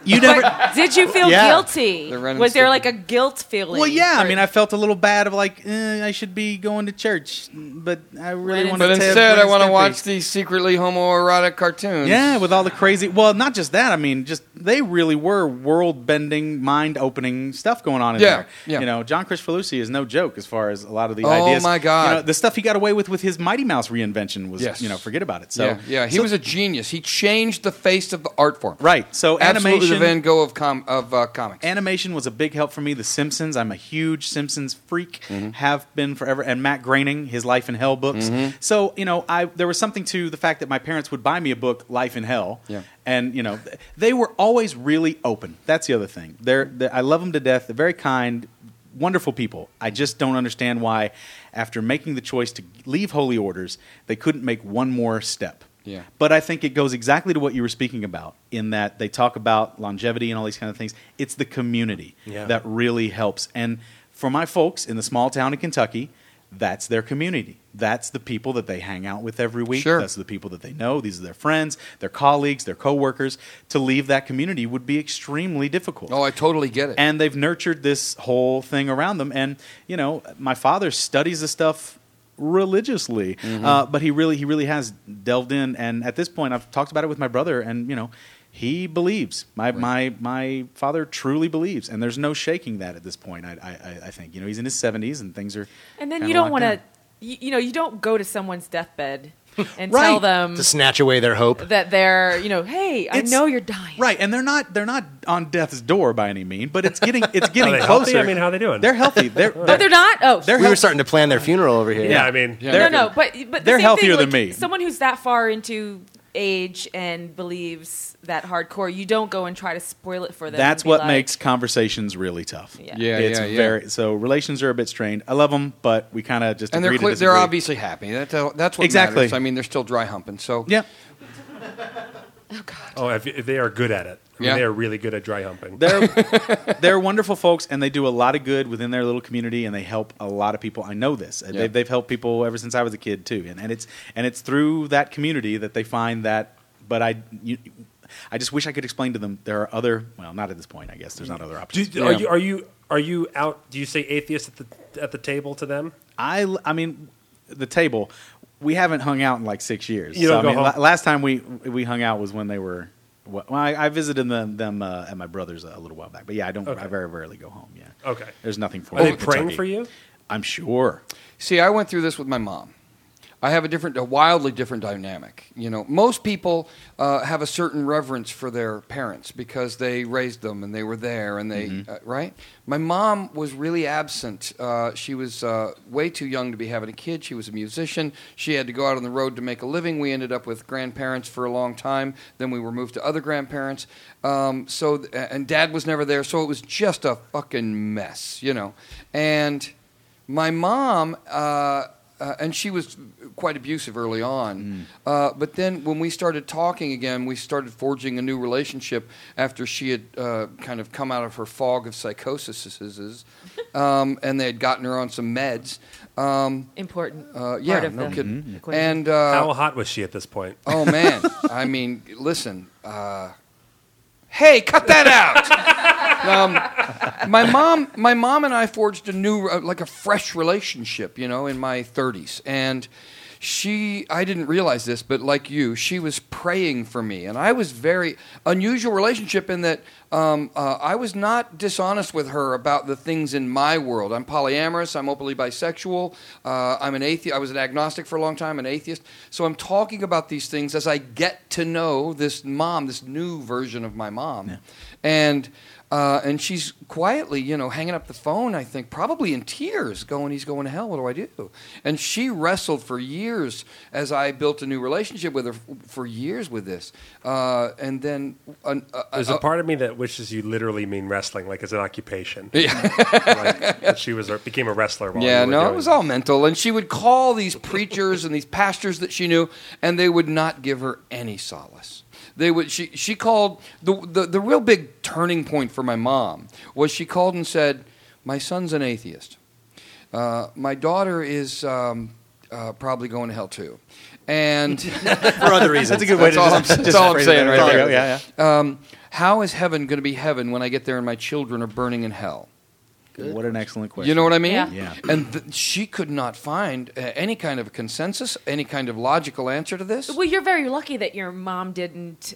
You never. Did you feel Yeah. guilty? They're running Was there sticky. like a guilt feeling? Well, yeah. I for- mean, I felt a little bad of like I should be going to church, but I really want to. But instead, I want to watch these secretly homoerotic cartoons. Yeah, with all the crazy. Well, not just that. I mean, just they really were world-bending, mind-opening stuff going on in Yeah, there. yeah. You know, John Kricfalusi is no joke as far as a lot of the Oh, ideas. my God. You know, the stuff he got away with his Mighty Mouse reinvention was. Yes. You know, forget about it. So yeah, he was a genius. He changed the face of the art form. Right. So Absolutely animation, the Van Gogh of comics. Animation was a big help for me. The Simpsons. I'm a huge Simpsons freak. Mm-hmm. Have been forever. And Matt Groening, his Life in Hell books. Mm-hmm. So you know, there was something to the fact that my parents would buy me a book, Life in Hell. Yeah. And you know, they were always really open. That's the other thing. I love them to death. They're very kind, wonderful people. I just don't understand why, after making the choice to leave Holy Orders, they couldn't make one more step. Yeah. But I think it goes exactly to what you were speaking about, in that they talk about longevity and all these kind of things. It's the community that really helps. And for my folks in the small town in Kentucky, that's their community. That's the people that they hang out with every week. Sure. That's the people that they know. These are their friends, their colleagues, their coworkers. To leave that community would be extremely difficult. Oh, I totally get it. And they've nurtured this whole thing around them. And, you know, my father studies the stuff religiously, but he really has delved in. And at this point, I've talked about it with my brother, and, you know, he believes. My father truly believes, and there's no shaking that at this point. I think, you know, he's in his 70s, and things are. And then kinda you don't locked want to, down. you know, you don't go to someone's deathbed and Right. tell them To snatch away their hope. that they're, you know, hey, I It's- know you're dying. Right, and they're not on death's door by any means, but it's getting Are they closer. healthy? I mean, how are they doing? They're healthy. Oh, they're not. Oh, They're We were starting to plan their funeral over here. yeah, I mean, no, but the they're same healthier thing, than like, me. Someone who's that far into age and believes that hardcore, you don't go and try to spoil it for them. That's and be what like, makes conversations really tough. Yeah. It's Yeah. very so relations are a bit strained. I love them, but we kind of just And agree to they're disagree. obviously happy. That's what Exactly. matters. I mean, they're still dry humping. So Yeah, oh, if they are good at it. I mean, Yeah. they are really good at dry humping. they're wonderful folks, and they do a lot of good within their little community, and they help a lot of people. I know this. Yeah. They've helped people ever since I was a kid too, and it's through that community that they find that. But I just wish I could explain to them there are other. Well, not at this point. I guess there's not other options. Are you out? Do you say atheist at the table to them? I mean, the table. We haven't hung out in like 6 years. You don't so, go home? last time we hung out was when they were. Well, I visited them at my brother's a little while back. But yeah, I don't. Okay. I very rarely go home. Yeah. Okay. There's nothing for Are me they in praying Kentucky. for you? I'm sure. See, I went through this with my mom. I have a wildly different dynamic. You know, most people have a certain reverence for their parents because they raised them and they were there and they right. My mom was really absent. She was way too young to be having a kid. She was a musician. She had to go out on the road to make a living. We ended up with grandparents for a long time. Then we were moved to other grandparents. And Dad was never there, so it was just a fucking mess, you know. And my mom. And she was quite abusive early on. But then when we started talking again, we started forging a new relationship after she had kind of come out of her fog of psychosis, and they had gotten her on some meds. Important. Yeah, part of no the kidding. equation. And How hot was she at this point? oh, man. I mean, listen. Hey, cut that out. My mom and I forged a new, like a fresh relationship, you know, in my 30s. And I didn't realize this, but like you, she was praying for me. And I was very unusual relationship in that I was not dishonest with her about the things in my world. I'm polyamorous. I'm openly bisexual. I'm an atheist. I was an agnostic for a long time, an atheist. So I'm talking about these things as I get to know this mom, this new version of my mom. Yeah. And she's quietly, you know, hanging up the phone, I think, probably in tears, going, he's going to hell, what do I do? And she wrestled for years as I built a new relationship with her for years with this. And then... There's a part of me that wishes you literally mean wrestling, like as an occupation. Yeah. Like that she became a wrestler while Yeah, you were no, doing it was all mental. And she would call these preachers and these pastors that she knew, and they would not give her any solace. They would. She called the real big turning point for my mom was she called and said, "My son's an atheist. My daughter is probably going to hell too." And for other reasons. That's a good way that's all I'm saying right there. Yeah. how is heaven going to be heaven when I get there and my children are burning in hell? Good. What an excellent question. You know what I mean? Yeah. And she could not find any kind of consensus, any kind of logical answer to this. Well, you're very lucky that your mom didn't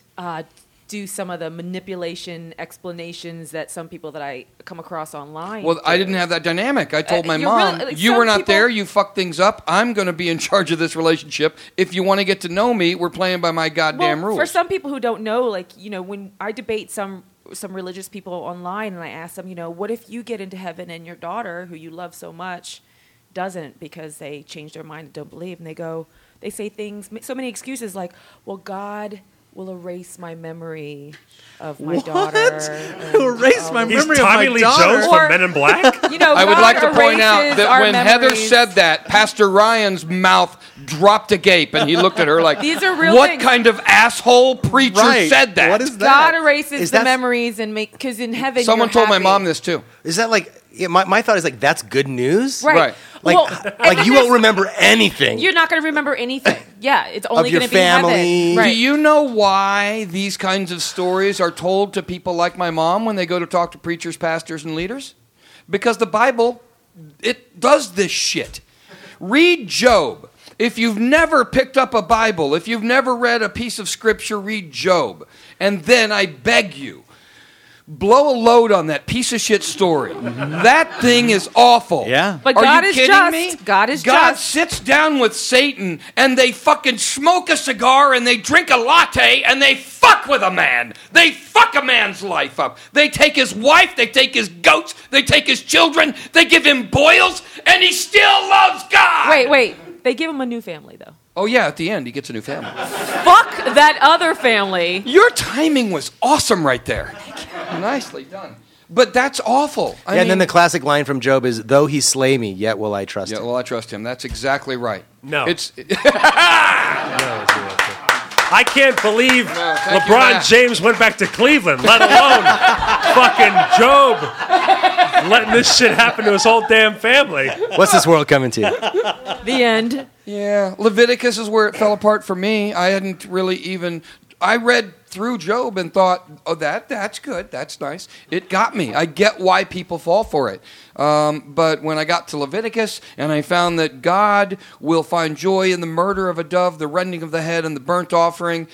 do some of the manipulation explanations that some people that I come across online. Well, I didn't have that dynamic. I told my you're mom, really- you some were not people- there, you fucked things up, I'm going to be in charge of this relationship. If you want to get to know me, we're playing by my goddamn rules. For some people who don't know, like, you know, when I debate some religious people online and I ask them, you know, what if you get into heaven and your daughter, who you love so much, doesn't because they change their mind and don't believe? And they say things, so many excuses like, well, God will erase my memory of my daughter. Erase my He's memory of Tommy my Lee daughter. Jones from Men in Black? You know, I would God like to point out erases that our when Heather memories. said that, Pastor Ryan's mouth dropped agape, and he looked at her like, These are real what things. kind of asshole preacher Right. said that? What is God that? erases Is the that- memories and because in heaven Someone you're told my happy. mom this, too. Is that like, yeah, my thought is like, that's good news? Right. Like, Well, like and you there's- won't remember anything. You're not going to remember anything. Yeah, it's only your going to be heaven. family. Right. Do you know why these kinds of stories are told to people like my mom when they go to talk to preachers, pastors, and leaders? Because the Bible, it does this shit. Read Job. If you've never picked up a Bible, if you've never read a piece of Scripture, read Job. And then I beg you, blow a load on that piece of shit story. That thing is awful. Yeah. But Are God you is kidding just. me? God is God just. sits down with Satan and they fucking smoke a cigar and they drink a latte and they fuck with a man. They fuck a man's life up. They take his wife, they take his goats, they take his children, they give him boils, and he still loves God. Wait. They give him a new family, though. Oh, yeah, at the end, he gets a new family. Fuck that other family. Your timing was awesome right there. Nicely done. But that's awful. I and mean, then the classic line from Job is, though he slay me, yet will I trust yeah, him. well, I trust him. That's exactly right. No. It's I can't believe thank you, LeBron Matt. James went back to Cleveland, let alone fucking Job letting this shit happen to his whole damn family. What's this world coming to? The end. Yeah, Leviticus is where it fell apart for me. I hadn't really even... I read through Job and thought, oh, that's good, that's nice. It got me. I get why people fall for it. But when I got to Leviticus and I found that God will find joy in the murder of a dove, the rending of the head, and the burnt offering,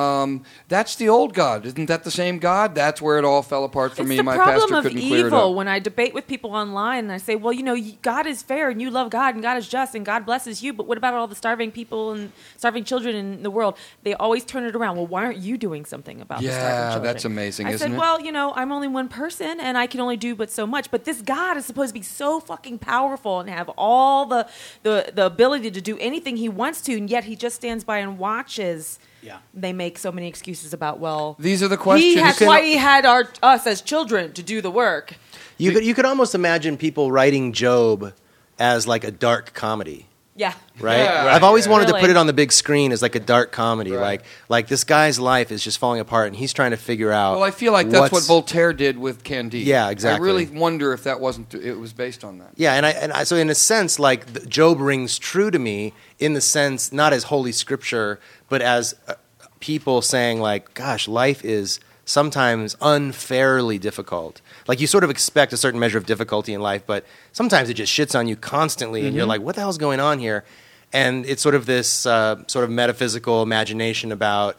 that's the old God. Isn't that the same God? That's where it all fell apart for It's me. the My problem pastor of couldn't clear it evil. up. When I debate with people online and I say, well, you know, God is fair and you love God and God is just and God blesses you, but what about all the starving people and starving children in the world? They always turn it around. Well, why aren't you doing something about the starving Yeah, children? that's amazing, I isn't said, it? well, you know, I'm only one person and I can only do but so much. But this God is supposed to be so fucking powerful and have all the ability to do anything he wants to, and yet he just stands by and watches. Yeah. They make so many excuses about, well, These are the questions. that's why he had us as children to do the work. You could almost imagine people writing Job as like a dark comedy. Yeah. Right? Yeah, I've always wanted to Really. put it on the big screen as like a dark comedy. Like this guy's life is just falling apart and he's trying to figure out. Well, I feel like that's what what's- Voltaire did with Candide. Yeah, exactly. I really wonder if that wasn't. It was based on that. Yeah, and I so in a sense, like Job rings true to me in the sense not as Holy Scripture, but as people saying like, "Gosh, life is sometimes unfairly difficult." Like you sort of expect a certain measure of difficulty in life, but sometimes it just shits on you constantly, and you're like, "What the hell's going on here?" And it's sort of this sort of metaphysical imagination about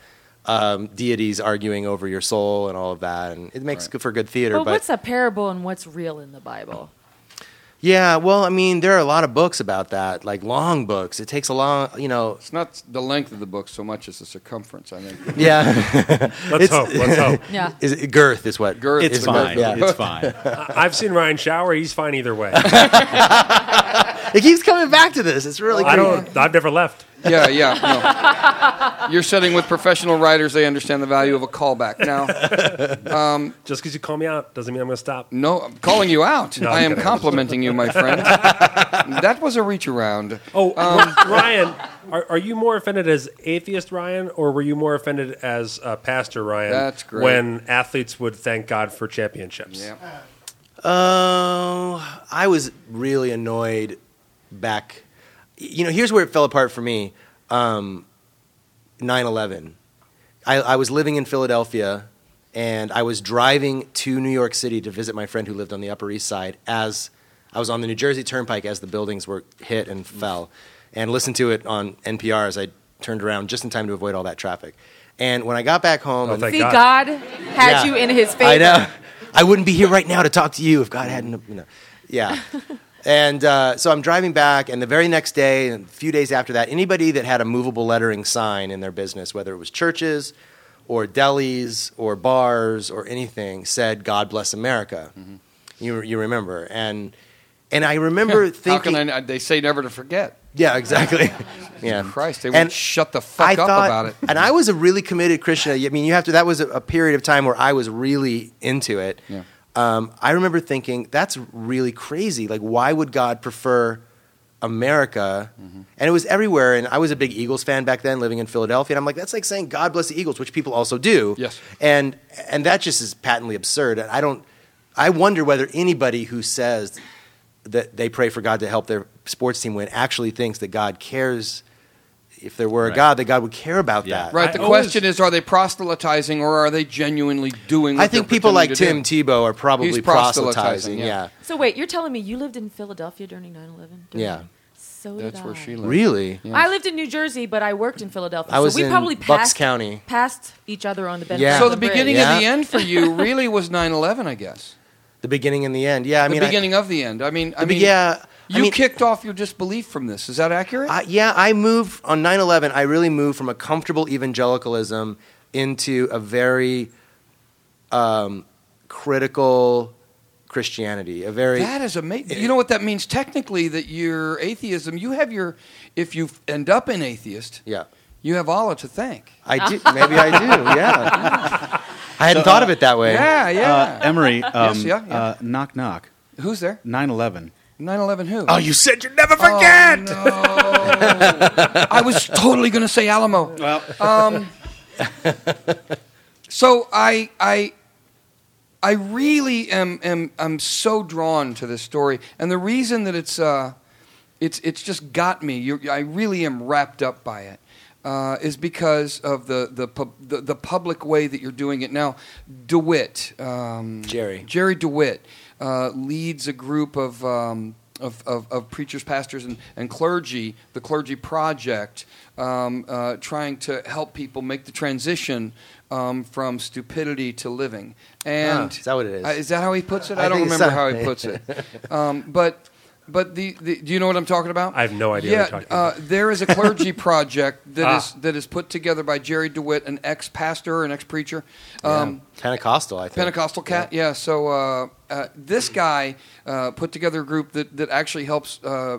deities arguing over your soul and all of that, and it makes good for good theater. But what's a parable and what's real in the Bible? Yeah, well, I mean, there are a lot of books about that, like long books. It takes a long, It's not the length of the book so much as the circumference, I think. Yeah. Let's hope. Yeah. Is it, girth is what? Girth It's is fine. Yeah. It's fine. I've seen Ryan shower. He's fine either way. It keeps coming back to this. It's really cool. I've never left. Yeah. No. You're sitting with professional writers. They understand the value of a callback. Now, Just because you call me out doesn't mean I'm going to stop. no, I'm calling you out. No, I I'm am kidding. complimenting you, my friend. That was a reach around. Oh, Ryan, are you more offended as atheist Ryan, or were you more offended as Pastor Ryan? That's great. When athletes would thank God for championships. Yeah. I was really annoyed back. You know, here's where it fell apart for me. 9/11. I was living in Philadelphia, And I was driving to New York City to visit my friend who lived on the Upper East Side as I was on the New Jersey Turnpike as the buildings were hit and fell, and listened to it on NPR as I turned around just in time to avoid all that traffic. And when I got back home... See, God had you in his favor. I know. I wouldn't be here right now to talk to you if God hadn't... Yeah. And so I'm driving back, and the very next day, and a few days after that, anybody that had a movable lettering sign in their business, whether it was churches or delis or bars or anything, said, "God bless America." Mm-hmm. You remember. And I remember thinking... How can they say never to forget? Yeah, exactly. Yeah. Christ, they won't shut the fuck up about it. And I was a really committed Christian. I mean, that was a period of time where I was really into it. Yeah. I remember thinking, that's really crazy. Like, why would God prefer America? Mm-hmm. And it was everywhere. And I was a big Eagles fan back then, living in Philadelphia. And I'm like, that's like saying God bless the Eagles, which people also do. Yes. And that just is patently absurd. I wonder whether anybody who says that they pray for God to help their sports team win actually thinks that God cares. If there were a God, that God would care about that. Right. The question is, are they proselytizing or are they genuinely doing what I think people like Tim Tebow are probably proselytizing. Yeah. So wait, you're telling me you lived in Philadelphia during 9/11? Yeah. So that's where she lived. Really? Yeah. I lived in New Jersey, but I worked in Philadelphia. I was so we in probably Bucks County. Passed each other on the benefit. Yeah. So the beginning of the end for you really was 9/11, I guess. The beginning and the end. Yeah. The beginning of the end. I mean, yeah. You kicked off your disbelief from this. Is that accurate? I moved on 9/11. I really moved from a comfortable evangelicalism into a very critical Christianity. That is amazing. You know what that means technically? That your atheism, if you end up an atheist, you have Allah to thank. I do. Maybe I do. Yeah. I hadn't thought of it that way. Yeah. Emery. Yes, knock knock. Who's there? 9/11. 9/11 who? Oh, you said you'd never forget! Oh, no. I was totally going to say Alamo. Well. So I really am so drawn to this story, and the reason that it's just got me. I really am wrapped up by it. Is because of the public way that you're doing it now. DeWitt, Jerry DeWitt, leads a group of preachers, pastors, and clergy, the Clergy Project, trying to help people make the transition from stupidity to living. And is that what it is? Is that how he puts it? I don't remember how he puts it. But do you know what I'm talking about? I have no idea what you're talking about. There is a clergy project that is put together by Jerry DeWitt, an ex-pastor, an ex-preacher. Pentecostal, I think. Pentecostal cat, yeah. So this guy put together a group that actually helps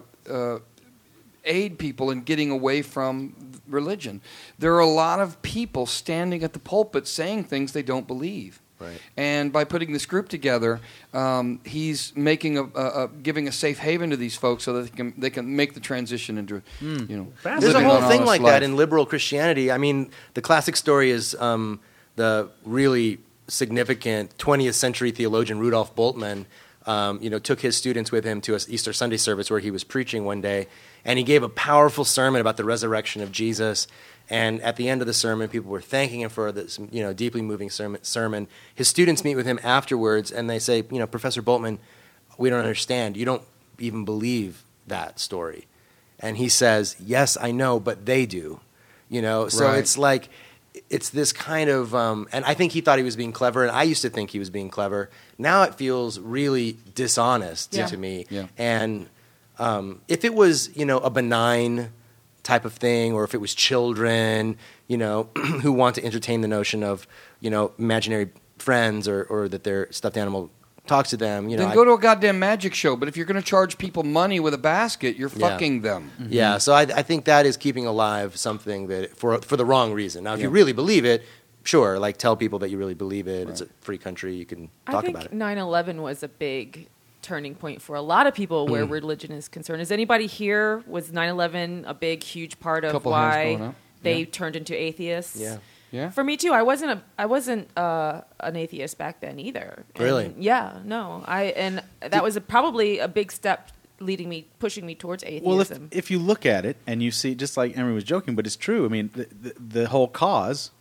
aid people in getting away from religion. There are a lot of people standing at the pulpit saying things they don't believe. Right. And by putting this group together, he's making giving a safe haven to these folks so that they can make the transition into There's a whole thing like that in liberal Christianity. I mean, the classic story is the really significant 20th century theologian Rudolf Bultmann. Took his students with him to an Easter Sunday service where he was preaching one day, and he gave a powerful sermon about the resurrection of Jesus. And at the end of the sermon, people were thanking him for this, deeply moving sermon. His students meet with him afterwards, and they say, Professor Bultmann, we don't understand. You don't even believe that story. And he says, yes, I know, but they do. So it's like, it's this kind of, and I think he thought he was being clever, and I used to think he was being clever. Now it feels really dishonest to me. Yeah. And if it was, a benign type of thing, or if it was children, who want to entertain the notion of, imaginary friends or that their stuffed animal talks to them, Then go to a goddamn magic show. But if you're going to charge people money with a basket, you're fucking them. Mm-hmm. Yeah, so I think that is keeping alive something that for the wrong reason. Now, if you really believe it, sure, like tell people that you really believe it. Right. It's a free country. You can talk about it. I think 9/11 was a big turning point for a lot of people where religion is concerned. Is anybody here, was 9/11 a big, huge part of why they turned into atheists? Yeah. Yeah. For me too. I wasn't an atheist back then either. Really? And that was probably a big step pushing me towards atheism. Well, if you look at it and you see, just like Emery was joking, but it's true. I mean, the whole cause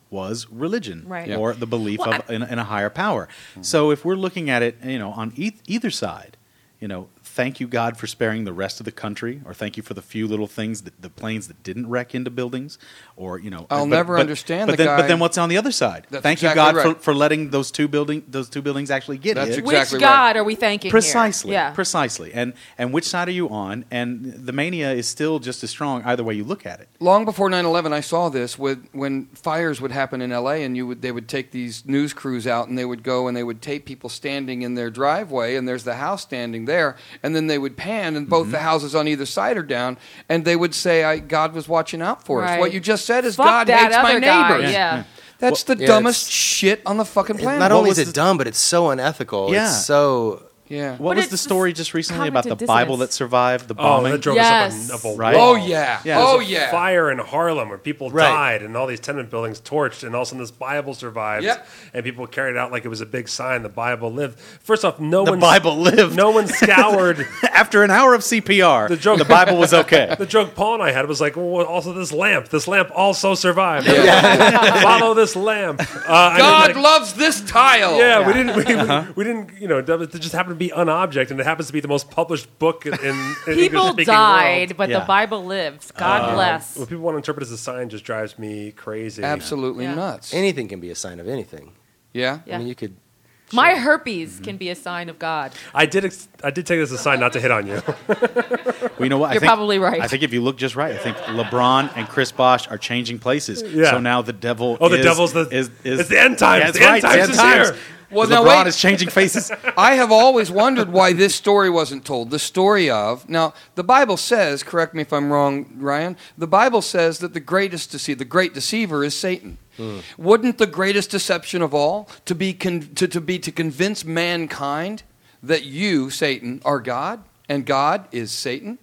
was religion Right. or the belief Well, in a higher power. So if we're looking at it, on either side, thank you, God, for sparing the rest of the country, or thank you for the few little things, the planes that didn't wreck into buildings, or I'll never understand But the then, guy. but then what's on the other side? That's Thank exactly you, God, right. for letting those two buildings actually get That's hit. exactly Which right. God are we thanking Precisely, here? Yeah. precisely. And which side are you on? And the mania is still just as strong either way you look at it. Long before 9/11, I saw this when fires would happen in L.A. and they would take these news crews out and they would go and they would tape people standing in their driveway and there's the house standing there, and then they would pan and both the houses on either side are down, and they would say, God was watching out for us. Right. What you just said is Fuck God that hates my other guy, neighbors. yeah. That's the dumbest shit on the fucking planet. Not only is it dumb, but it's so unethical. Yeah. It's so... Yeah. What was the story just recently about the cognitive Bible dissonance. that survived the bombing? that drove Yes. us up a Right? wall. Oh, yeah. Yeah. Oh, There's a yeah. fire in Harlem where people Right. died and all these tenement buildings torched, and all of a sudden this Bible survived. Yep. And people carried it out like it was a big sign. The Bible lived. First off, The Bible lived. No one scoured. After an hour of CPR, the Bible was okay. The joke Paul and I had was like, well, also this lamp also survived. Follow this lamp. God loves this tile. Yeah, we didn't. It just happened to be an object, and it happens to be the most published book in People English-speaking died, world. but the Bible lives. God bless. What people want to interpret as a sign just drives me crazy. Absolutely Yeah. nuts. Anything can be a sign of anything. Yeah? Yeah. I mean, you could... My herpes can be a sign of God. I did take this as a sign not to hit on you. Well, you know what? You're probably right. I think if you look just right, I think LeBron and Chris Bosh are changing places. Yeah. So now the devil. Oh, the is, devil's is it's the end times. Yeah, The that's end right. times The is end times. here. Well, now LeBron wait. is changing faces. I have always wondered why this story wasn't told. The story of... Now, the Bible says, correct me if I'm wrong, Ryan, the Bible says that the great deceiver is Satan. Wouldn't the greatest deception of all to be to convince mankind that you, Satan, are God and God is Satan?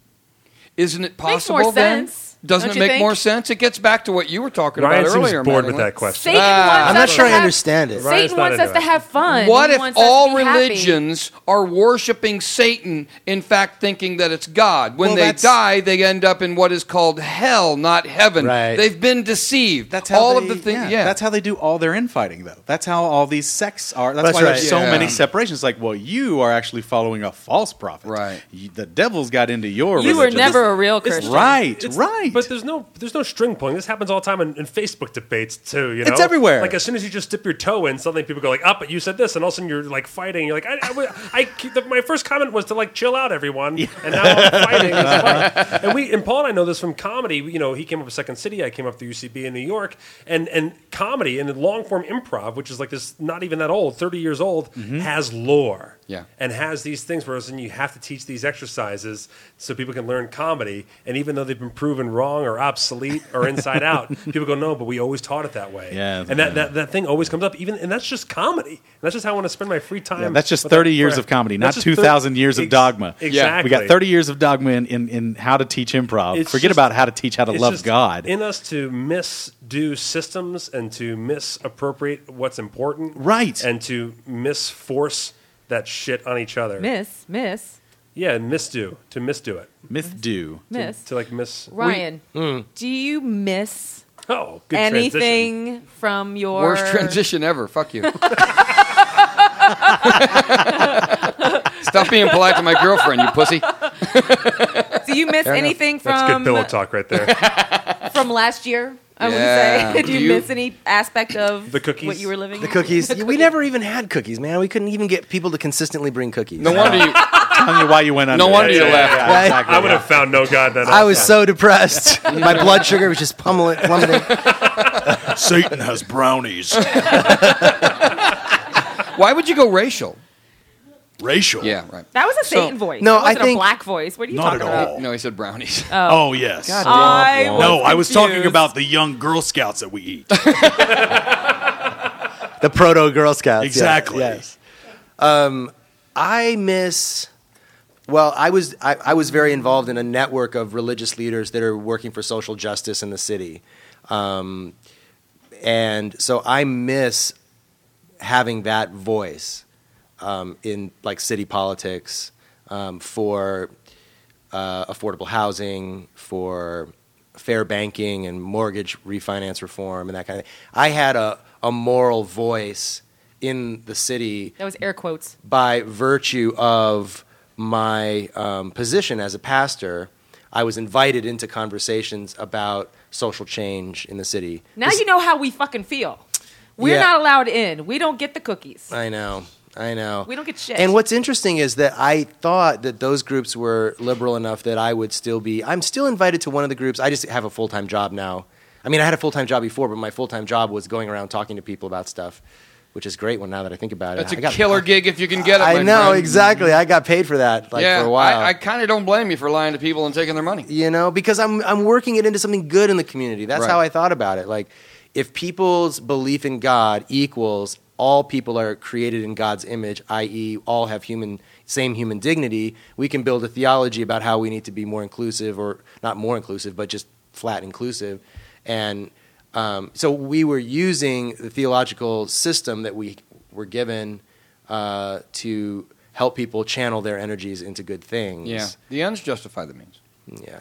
Isn't it possible Makes more then? sense. Doesn't Don't it you make think? more sense? It gets back to what you were talking Ryan about seems earlier. bored with Madeline. that question. Satan wants I'm us not sure to I have- understand it. Ryan's Satan not wants us into to it. have fun. What He if wants us all to be happy. religions are worshiping Satan, in fact thinking that it's God? When Well, they that's- die, they end up in what is called hell, not heaven. Right. They've been deceived. That's how all they, of the things. yeah, that's how they do all their infighting, though. That's how all these sects are. That's That's why right. there's so Yeah. many separations. Like, well, you are actually following a false prophet. Right. The devil's got into your You were religion. never a real Christian. Right, It's- right. But there's no string pulling. This happens all the time in Facebook debates too. You know, It's everywhere. Like as soon as you just dip your toe in, suddenly people go like, "Up!" But you said this, and all of a sudden you're like fighting. You're like, my first comment was to like chill out, everyone, and now I'm fighting. And Paul and I know this from comedy. You know, he came up with Second City. I came up through UCB in New York, and comedy and long form improv, which is like this, not even that old, 30 years old, has lore. Yeah. And has these things where you have to teach these exercises so people can learn comedy. And even though they've been proven wrong or obsolete or inside out, people go, no, but we always taught it that way. Yeah, and that thing always comes up. And that's just comedy. And that's just how I want to spend my free time. Yeah, that's just with 30 that years crap. of comedy, That's not just 2,000 years of dogma. Exactly. We got 30 years of dogma in how to teach improv. It's Forget just- about how to teach how to it's love just God. in us to misdo systems and to misappropriate what's important. Right. And to misforce that shit on each other. Miss. Yeah, and misdo. To misdo it. Misdo. Miss. To like miss. Ryan, do you miss Oh, good anything transition. from your... Worst transition ever. Fuck you. Stop being polite to my girlfriend, you pussy. Do you miss Fair enough. anything That's good from pillow talk right there. from last year? I would Yeah. say. Do Do you you- miss any aspect of The cookies? what you were living? The in? cookies. We never even had cookies, man. We couldn't even get people to consistently bring cookies. No wonder you. Telling you why you went under. No wonder you Yeah, left. Right? exactly. I would have found no God then. I was so depressed. My blood sugar was just plummeting. Satan has brownies. Why would you go racial? Racial. Yeah, right. That was a So- Satan voice. No, that wasn't I think- a black voice. What are you Not talking at about? all. No, he said brownies. Oh, yes. I No, was I was talking confused. about the young Girl Scouts that we eat. The proto Girl Scouts. Exactly. Yes. I miss. Well, I was very involved in a network of religious leaders that are working for social justice in the city, and so I miss having that voice in like city politics for affordable housing, for fair banking and mortgage refinance reform and that kind of thing. I had a moral voice in the city. That was air quotes. By virtue of my position as a pastor, I was invited into conversations about social change in the city. Now you know how we fucking feel. We're not allowed in. We don't get the cookies. I know. We don't get shit. And what's interesting is that I thought that those groups were liberal enough that I would still be. I'm still invited to one of the groups. I just have a full-time job now. I mean, I had a full-time job before, but my full-time job was going around talking to people about stuff, which is great now that I think about it. That's a killer gig if you can get it, I my know, friend. exactly. I got paid for that for a while. I kind of don't blame you for lying to people and taking their money. You know, because I'm working it into something good in the community. That's how I thought about it. Like, if people's belief in God equals all people are created in God's image, i.e., all have same human dignity, we can build a theology about how we need to be more inclusive, or not more inclusive, but just flat inclusive. And so we were using the theological system that we were given to help people channel their energies into good things. Yeah, the ends justify the means. Yeah.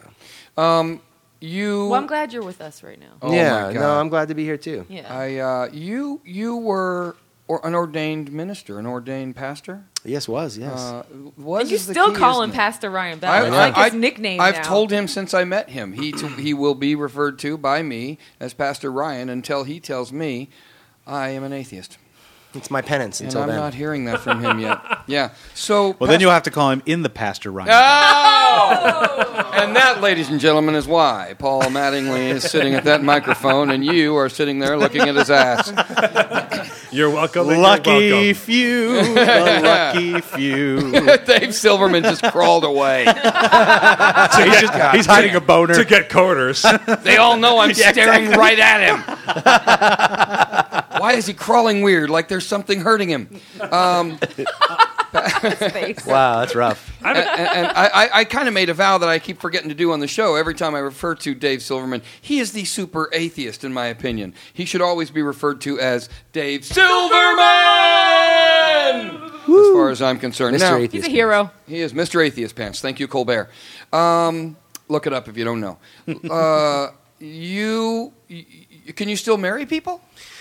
Well, I'm glad you're with us right now. Oh yeah, my God. no, I'm glad to be here too. Yeah. You were an ordained minister, an ordained pastor? Yes. And you still call him Pastor Ryan Bell. It's like his nickname now. I've told him since I met him. He will be referred to by me as Pastor Ryan until he tells me I am an atheist. It's my penance until then. And I'm not hearing that from him yet. Yeah. So then you'll have to call him in the Pastor Ryan. Oh! And that, ladies and gentlemen, is why Paul Mattingly is sitting at that microphone and you are sitting there looking at his ass. You're welcome. Lucky few. The lucky few. Dave Silverman just crawled away. He's hiding a boner. To get coders. They all know I'm staring right at him. Why is he crawling weird, like there's something hurting him? Wow, that's rough. And I kind of made a vow that I keep forgetting to do on the show. Every time I refer to Dave Silverman, he is the super atheist, in my opinion. He should always be referred to as Dave Silverman! As far as I'm concerned. Mr. Atheist. He's a hero. He is Mr. Atheist Pants. Thank you, Colbert. Look it up if you don't know. Can you still marry people?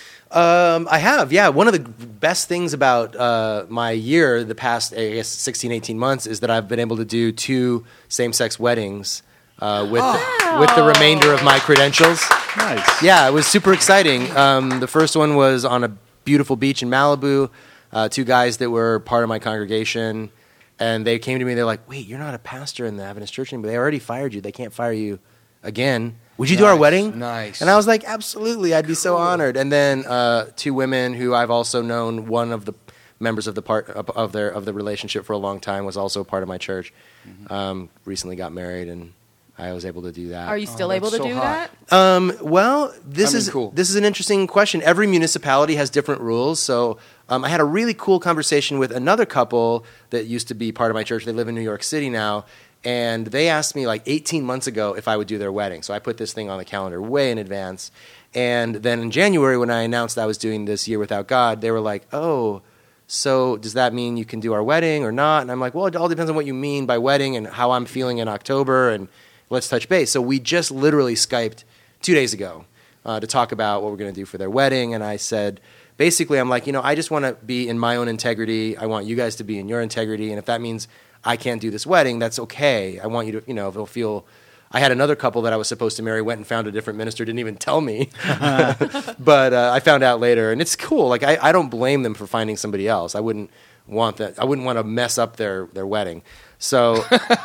I have, yeah. One of the best things about my year, the past, 16, 18 months, is that I've been able to do 2 same-sex weddings with the remainder of my credentials. Nice. Yeah, it was super exciting. The first one was on a beautiful beach in Malibu. 2 guys that were part of my congregation, and they came to me. They're like, "Wait, you're not a pastor in the Adventist Church anymore. They already fired you. They can't fire you again. Would you do our wedding?" Nice. And I was like, absolutely, I'd be so honored. And then 2 women who I've also known, one of the members of the relationship for a long time, was also part of my church. Recently got married, and I was able to do that. Are you still able to do that? Well, this is an interesting question. Every municipality has different rules. So I had a really cool conversation with another couple that used to be part of my church. They live in New York City now. And they asked me like 18 months ago if I would do their wedding. So I put this thing on the calendar way in advance. And then in January, when I announced I was doing this Year Without God, they were like, "Oh, so does that mean you can do our wedding or not?" And I'm like, "Well, it all depends on what you mean by wedding and how I'm feeling in October, and let's touch base." So we just literally Skyped 2 days ago to talk about what we're going to do for their wedding. And I said, basically, I'm like, I just want to be in my own integrity. I want you guys to be in your integrity. And if that means I can't do this wedding, that's okay. I want you to, if it'll feel... I had another couple that I was supposed to marry, went and found a different minister, didn't even tell me. But I found out later, and it's cool. Like, I don't blame them for finding somebody else. I wouldn't want that. I wouldn't want to mess up their wedding. So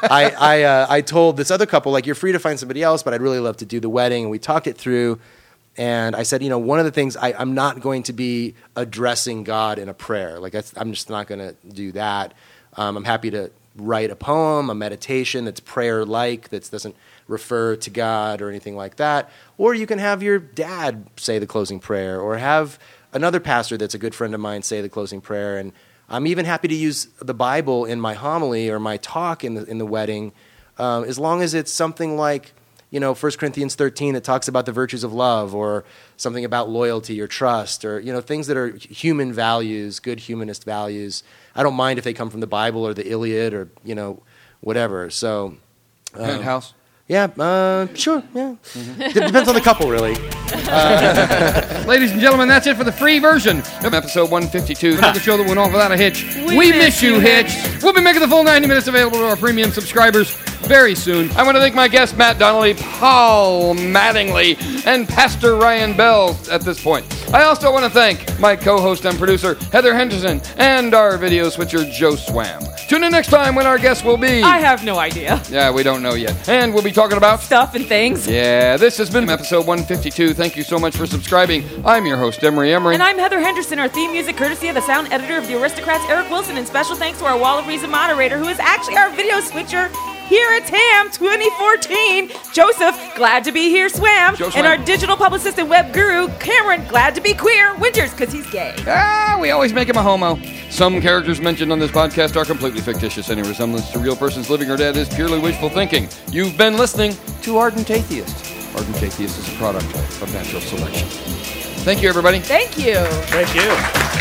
I told this other couple, like, you're free to find somebody else, but I'd really love to do the wedding. And we talked it through, and I said, one of the things, I'm not going to be addressing God in a prayer. Like, I'm just not going to do that. I'm happy to write a poem, a meditation that's prayer-like, that doesn't refer to God or anything like that. Or you can have your dad say the closing prayer, or have another pastor that's a good friend of mine say the closing prayer. And I'm even happy to use the Bible in my homily or my talk in the wedding, as long as it's something like, 1 Corinthians 13 that talks about the virtues of love, or something about loyalty or trust, or things that are human values, good humanist values. I don't mind if they come from the Bible or the Iliad or whatever. So, Penthouse. Yeah, sure, yeah. Depends on the couple, really. Ladies and gentlemen, that's it for the free version of episode 152. The show that went off without a hitch. We miss you, Hitch. We'll be making the full 90 minutes available to our premium subscribers very soon. I want to thank my guests, Matt Donnelly, Paul Mattingly, and Pastor Ryan Bell at this point. I also want to thank my co-host and producer, Heather Henderson, and our video switcher, Joe Swam. Tune in next time when our guest will be... I have no idea. Yeah, we don't know yet. And we'll be talking about... stuff and things. Yeah, this has been episode 152. Thank you so much for subscribing. I'm your host, Emery. And I'm Heather Henderson. Our theme music courtesy of the sound editor of The Aristocrats, Eric Wilson. And special thanks to our Wall of Reason moderator, who is actually our video switcher here at TAM 2014, Joseph, glad to be here, Swam. And our digital publicist and web guru, Cameron, glad to be queer, Winters, because he's gay. We always make him a homo. Some characters mentioned on this podcast are completely fictitious. Any resemblance to real persons living or dead is purely wishful thinking. You've been listening to Ardent Atheist. Ardent Atheist is a product of natural selection. Thank you, everybody. Thank you. Thank you.